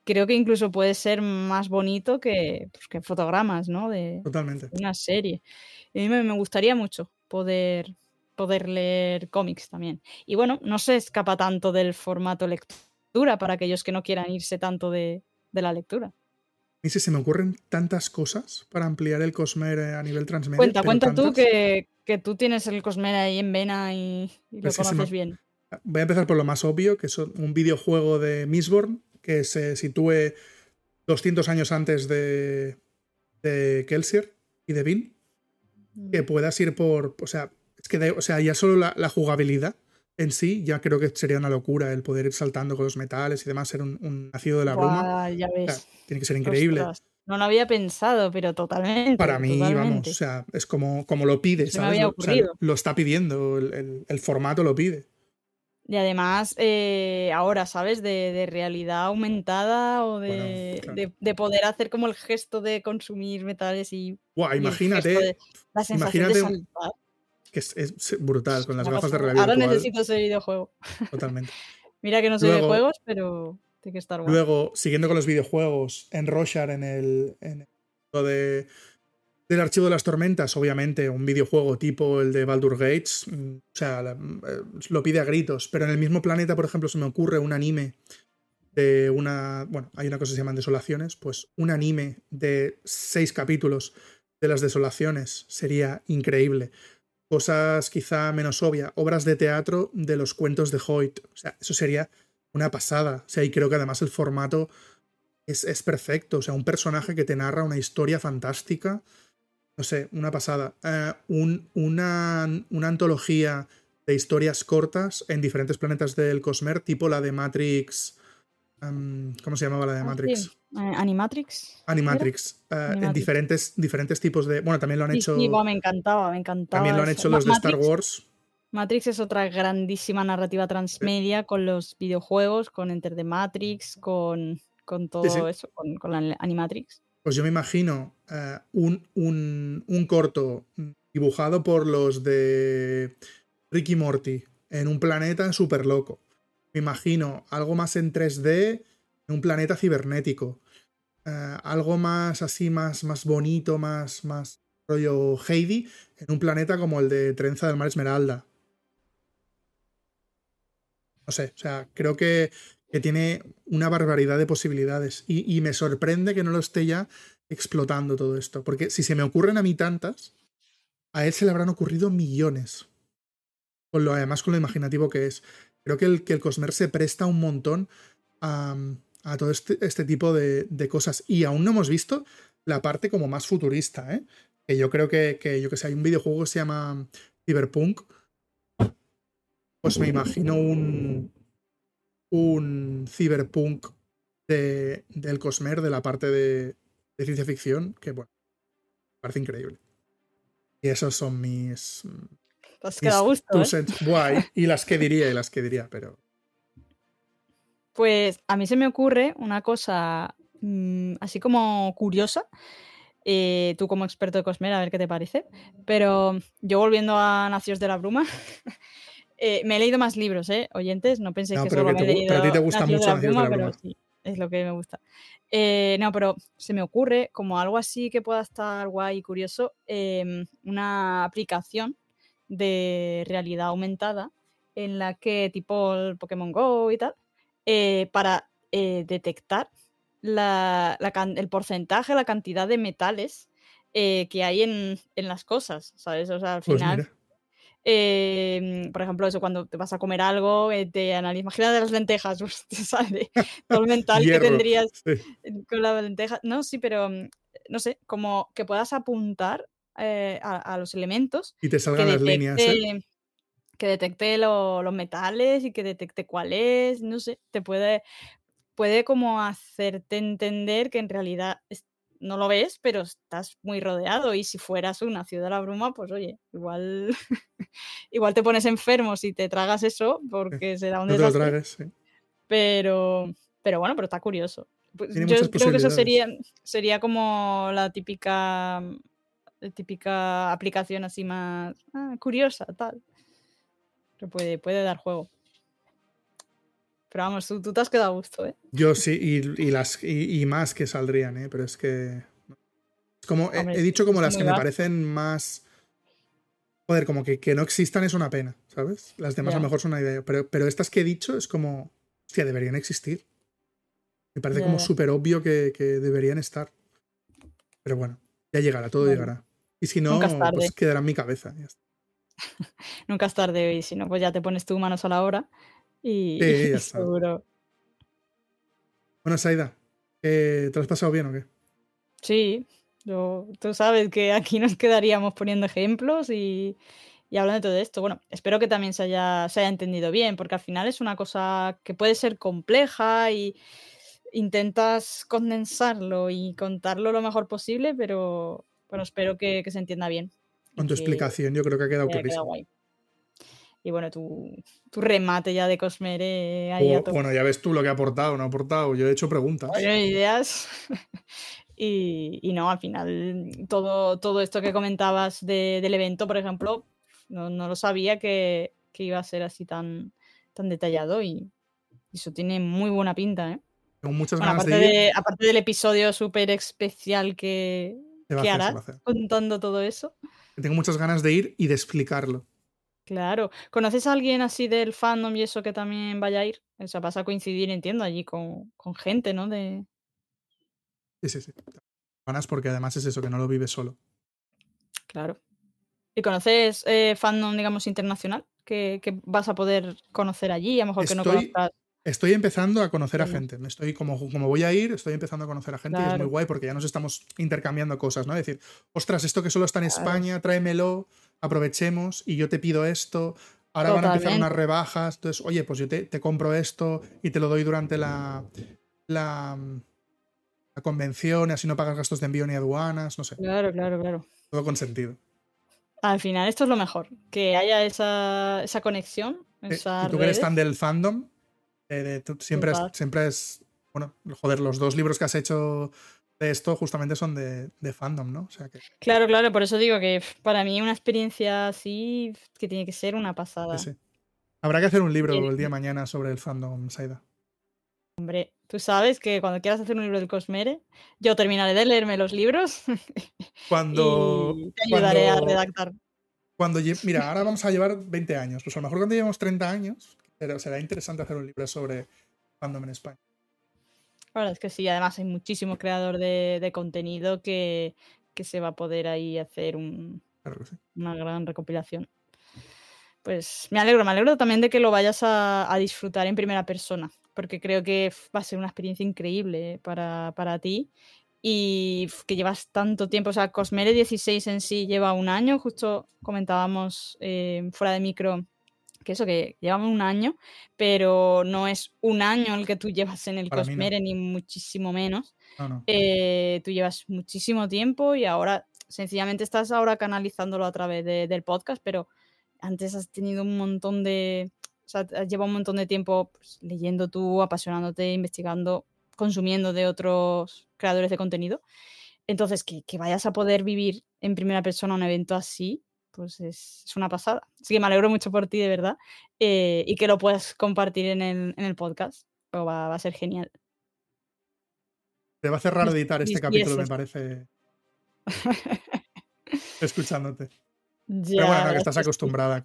creo que incluso puede ser más bonito pues, que fotogramas, ¿no? De Totalmente. una serie. Y a mí me gustaría mucho poder leer cómics también. Y bueno, no se escapa tanto del formato lectura para aquellos que no quieran irse tanto de la lectura. Y si se me ocurren tantas cosas para ampliar el Cosmer a nivel transmedia, pero Cuenta tú tantas. que tú tienes el Cosmere ahí en vena y lo Pues sí, conoces bien. voy a empezar por lo más obvio, que es un videojuego de Mistborn que se sitúe 200 años antes de Kelsier y de Vin. Que puedas ir por. O sea, es que ya solo la jugabilidad en sí, ya creo que sería una locura el poder ir saltando con los metales y demás, ser un nacido de la bruma. Buah, ya O sea, ves. tiene que ser increíble. Ostras, no lo había pensado, pero Para totalmente, mí, vamos, o totalmente. sea, es como lo No pide, se me ¿sabes? había O sea, ocurrido. lo está pidiendo, el formato lo pide. Y además, ahora, ¿sabes? De realidad aumentada o Bueno, claro. de poder hacer como el gesto de consumir metales Buah, y el gesto de la sensación de imagínate saltar. que es brutal, con las Una gafas de pasada. realidad Ahora virtual, necesito ese videojuego. totalmente. Mira que no soy de Luego, juegos, pero tiene que estar guapo. luego siguiendo con los videojuegos, en Roshar, lo del Archivo de las Tormentas, obviamente, un videojuego tipo el de Baldur Gates, o sea, lo pide a gritos, pero en el mismo planeta, por ejemplo, se me ocurre un anime de bueno, hay una cosa que se llaman desolaciones, pues un anime de 6 capítulos de las desolaciones sería increíble. Cosas quizá menos obvias, obras de teatro de los cuentos de Hoyt, o sea, eso sería una pasada, o sea, y creo que además el formato es perfecto, o sea, un personaje que te narra una historia fantástica. No sé, una pasada. Una antología de historias cortas en diferentes planetas del Cosmer, tipo la de Matrix. ¿Cómo se llamaba la de Ah, sí. Matrix? Animatrix, ¿era? Animatrix. En Animatrix. diferentes tipos de. Bueno, también lo han Sí, sí, hecho. buah, me También encantaba lo han eso. hecho los de Star Matrix Wars. Matrix es otra grandísima narrativa Sí, transmedia con los videojuegos, con Enter the Matrix, con sí. todo Sí. eso, con la Animatrix. Pues yo me imagino un corto dibujado por los de Ricky Morty en un planeta súper loco. Me imagino algo más en 3D en un planeta cibernético. Algo más así, más bonito, más rollo Heidi, en un planeta como el de Trenza del Mar Esmeralda. No sé, o sea, creo que tiene una barbaridad de posibilidades. Y me sorprende que no lo esté ya explotando todo esto. Porque si se me ocurren a mí tantas, a él se le habrán ocurrido millones. Además, con lo imaginativo que es. Creo que el Cosmer se presta un montón a todo este tipo de cosas. Y aún no hemos visto la parte como más futurista, ¿eh? Que yo creo que yo que sé, hay un videojuego que se llama Cyberpunk. Pues me imagino un Cyberpunk del Cosmer, de la parte de ciencia ficción, que bueno, parece increíble. Y esos son Te has quedado a mis gusto, two ¿eh? cents. Buah, y las que diría, pero. Pues a mí se me ocurre una cosa así como curiosa. Tú como experto de Cosmere, a ver qué te parece. Pero yo volviendo a Nacidos de la Bruma, me he leído más libros, oyentes. No penséis No, que pero, solo me he pero a ti te leído gusta Nacidos de mucho la Nacidos de Bruma, la pero Bruma. sí, es lo que me gusta. No, pero se me ocurre como algo así que pueda estar guay y curioso, una aplicación de realidad aumentada en la que, tipo el Pokémon Go y tal, para detectar el porcentaje, la cantidad de metales que hay en las cosas, ¿sabes? O sea, al Pues final, mira. por ejemplo, eso cuando te vas a comer algo, te analiza, imagínate las lentejas, pues te sale todo el mental que Hierro. tendrías Sí. con la lenteja. No, sí, pero no sé, como que puedas apuntar a los elementos Y te que salgan las líneas, ¿eh? detecte, que detecte los metales y que detecte cuál es, no sé, puede como hacerte entender que en realidad no lo ves, pero estás muy rodeado y si fueras una ciudad de la bruma, pues oye, igual, igual te pones enfermo si te tragas eso porque será un No te lo desastre, tragues, sí. pero, bueno, pero está curioso. Pues Tiene muchas yo creo que eso posibilidades. sería como la típica aplicación así más curiosa, tal, que puede dar juego. Pero vamos, tú te has quedado a gusto, ¿eh? Yo sí, y más que saldrían, ¿eh? Pero es que... Es como, Hombre, he dicho como es las que muy me vasto. parecen más... Joder, como que no existan es una pena, ¿sabes? Las demás a lo Ya, mejor son una idea. Pero estas que he dicho es como... Hostia, deberían existir. Me parece como ya. súper obvio que deberían estar. Pero bueno, ya llegará, todo Bueno, llegará. Y si nunca es no, tarde. pues quedará en mi cabeza. Ya está. Nunca es tarde y si no, pues ya te pones tú manos a la obra y, Sí, ya y está. seguro. Bueno, Saida, ¿te lo has pasado bien o qué? Sí, tú sabes que aquí nos quedaríamos poniendo ejemplos y hablando de todo esto. Bueno, espero que también se haya entendido bien, porque al final es una cosa que puede ser compleja y intentas condensarlo y contarlo lo mejor posible, pero espero que se entienda bien y Con tu que explicación yo creo que ha quedado haya quedado clarísimo. guay. Y bueno, tu remate ya de Cosmere ahí a tope. Bueno, ya ves tú lo que ha aportado, no ha aportado. Yo he hecho preguntas. Bueno, ideas. Y no, al final, todo esto que comentabas del evento, por ejemplo, no lo sabía que iba a ser así tan detallado y eso tiene muy buena pinta, ¿eh? Tengo muchas Bueno, ganas de ir. aparte del episodio súper especial Se va a que hacer, se harás va a hacer. contando todo eso. Tengo muchas ganas de ir y de explicarlo. Claro. ¿Conoces a alguien así del fandom y eso que también vaya a ir? O sea, vas a coincidir, entiendo, allí con gente, ¿no? Sí, sí, sí. Ganas porque además es eso, que no lo vives solo. Claro. ¿Y conoces fandom, digamos, internacional? Que vas a poder conocer allí, a lo mejor que no Estoy, conozcas. estoy empezando a conocer a Entiendo. gente. Como voy a ir, estoy empezando a conocer a gente y es muy Claro, guay porque ya nos estamos intercambiando cosas, ¿no? Es decir, ostras, esto que solo está en claro. España, tráemelo, aprovechemos y yo te pido esto. Ahora van a empezar unas Totalmente. rebajas, entonces, oye, pues yo te compro esto y te lo doy durante la, la convención y así no pagas gastos de envío ni aduanas, no sé, Claro, claro, claro. todo con sentido. Al final esto es lo mejor, que haya esa conexión, Y esas tú que eres tan redes. del fandom, tú Total. siempre es, bueno, joder, los dos libros que has hecho de esto justamente son de fandom, ¿no? O sea que, Claro, claro, por eso digo que para mí una experiencia así que tiene que ser una sí, pasada. sí. Habrá que hacer un libro el día de Y, mañana sobre el fandom, Saida. hombre, tú sabes que cuando quieras hacer un libro del Cosmere, yo terminaré de leerme los libros Cuando, y te ayudaré a cuando, redactar. mira, ahora vamos a llevar 20 años, pues a lo mejor cuando llevemos 30 años, pero será interesante hacer un libro sobre fandom en España. La verdad es que sí, además hay muchísimo creador de contenido que se va a poder ahí hacer Claro que sí. una gran recopilación. Pues me alegro también de que lo vayas a disfrutar en primera persona, porque creo que va a ser una experiencia increíble para ti y que llevas tanto tiempo, o sea, Cosmere 16 en sí lleva un año, justo comentábamos fuera de micro que eso, que llevamos un año, pero no es un año el que tú llevas en el Para mí no. Cosmere, ni muchísimo menos. No, no. Tú llevas muchísimo tiempo y ahora sencillamente estás ahora canalizándolo a través del podcast, pero antes has tenido un montón de... O sea, has llevado un montón de tiempo pues, leyendo tú, apasionándote, investigando, consumiendo de otros creadores de contenido. Entonces, que vayas a poder vivir en primera persona un evento así, pues es una pasada. Así que me alegro mucho por ti, de verdad, y que lo puedas compartir en el podcast. Pues va a ser genial. Te va a hacer raro Mis editar este mis capítulo, me dieces. parece, escuchándote. Pero Ya, bueno, la no, que verdad estás es que sí. acostumbrada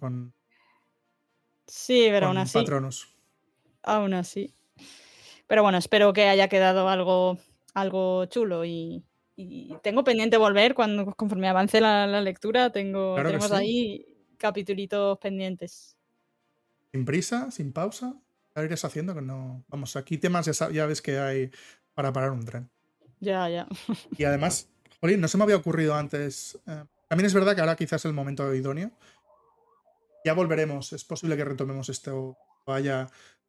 Sí, pero con Patronus. aún así. Pero bueno, espero que haya quedado algo chulo y tengo pendiente volver conforme avance la lectura, Claro que tenemos sí. ahí capitulitos pendientes. Sin prisa, sin pausa. Ya lo irás haciendo que no. Vamos, aquí temas ya ves que hay para parar un tren. Ya, ya. Y además, jolín, no se me había ocurrido antes. También es verdad que ahora quizás es el momento idóneo. Ya volveremos. Es posible que retomemos esto o haya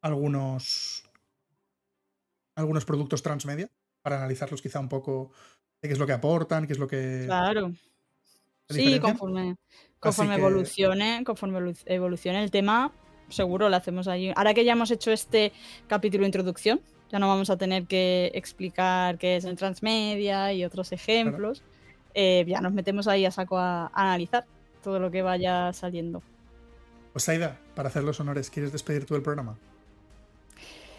algunos productos transmedia para analizarlos quizá un poco de qué es lo que aportan, qué es lo que Claro. Sí, diferencian. Así conforme que, evolucione el tema, seguro lo hacemos allí. Ahora que ya hemos hecho este capítulo de introducción, ya no vamos a tener que explicar qué es el transmedia y otros claro. ejemplos. Ya nos metemos ahí a saco a analizar todo lo que vaya saliendo. Pues Aida, para hacer los honores, ¿quieres despedir tú el programa?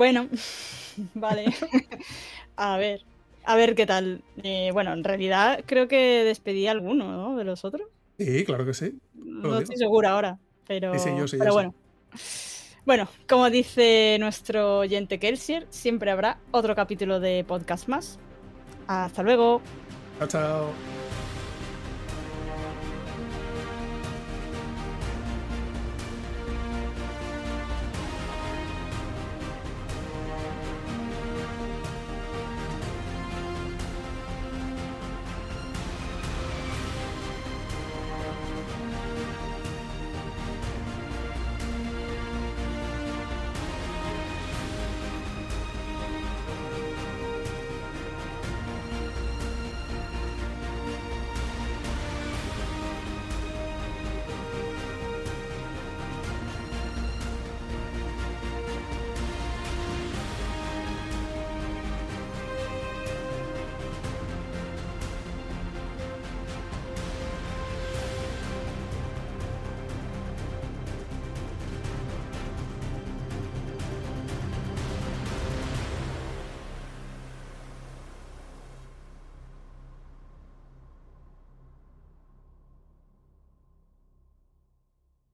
Bueno, vale. A ver qué tal. Bueno, en realidad creo que despedí a alguno, ¿no? De los otros. Sí, claro que sí. No estoy segura ahora, pero, Sí, yo pero sí. bueno. Bueno, como dice nuestro oyente Kelsier, siempre habrá otro capítulo de podcast más. Hasta luego. Chao, chao.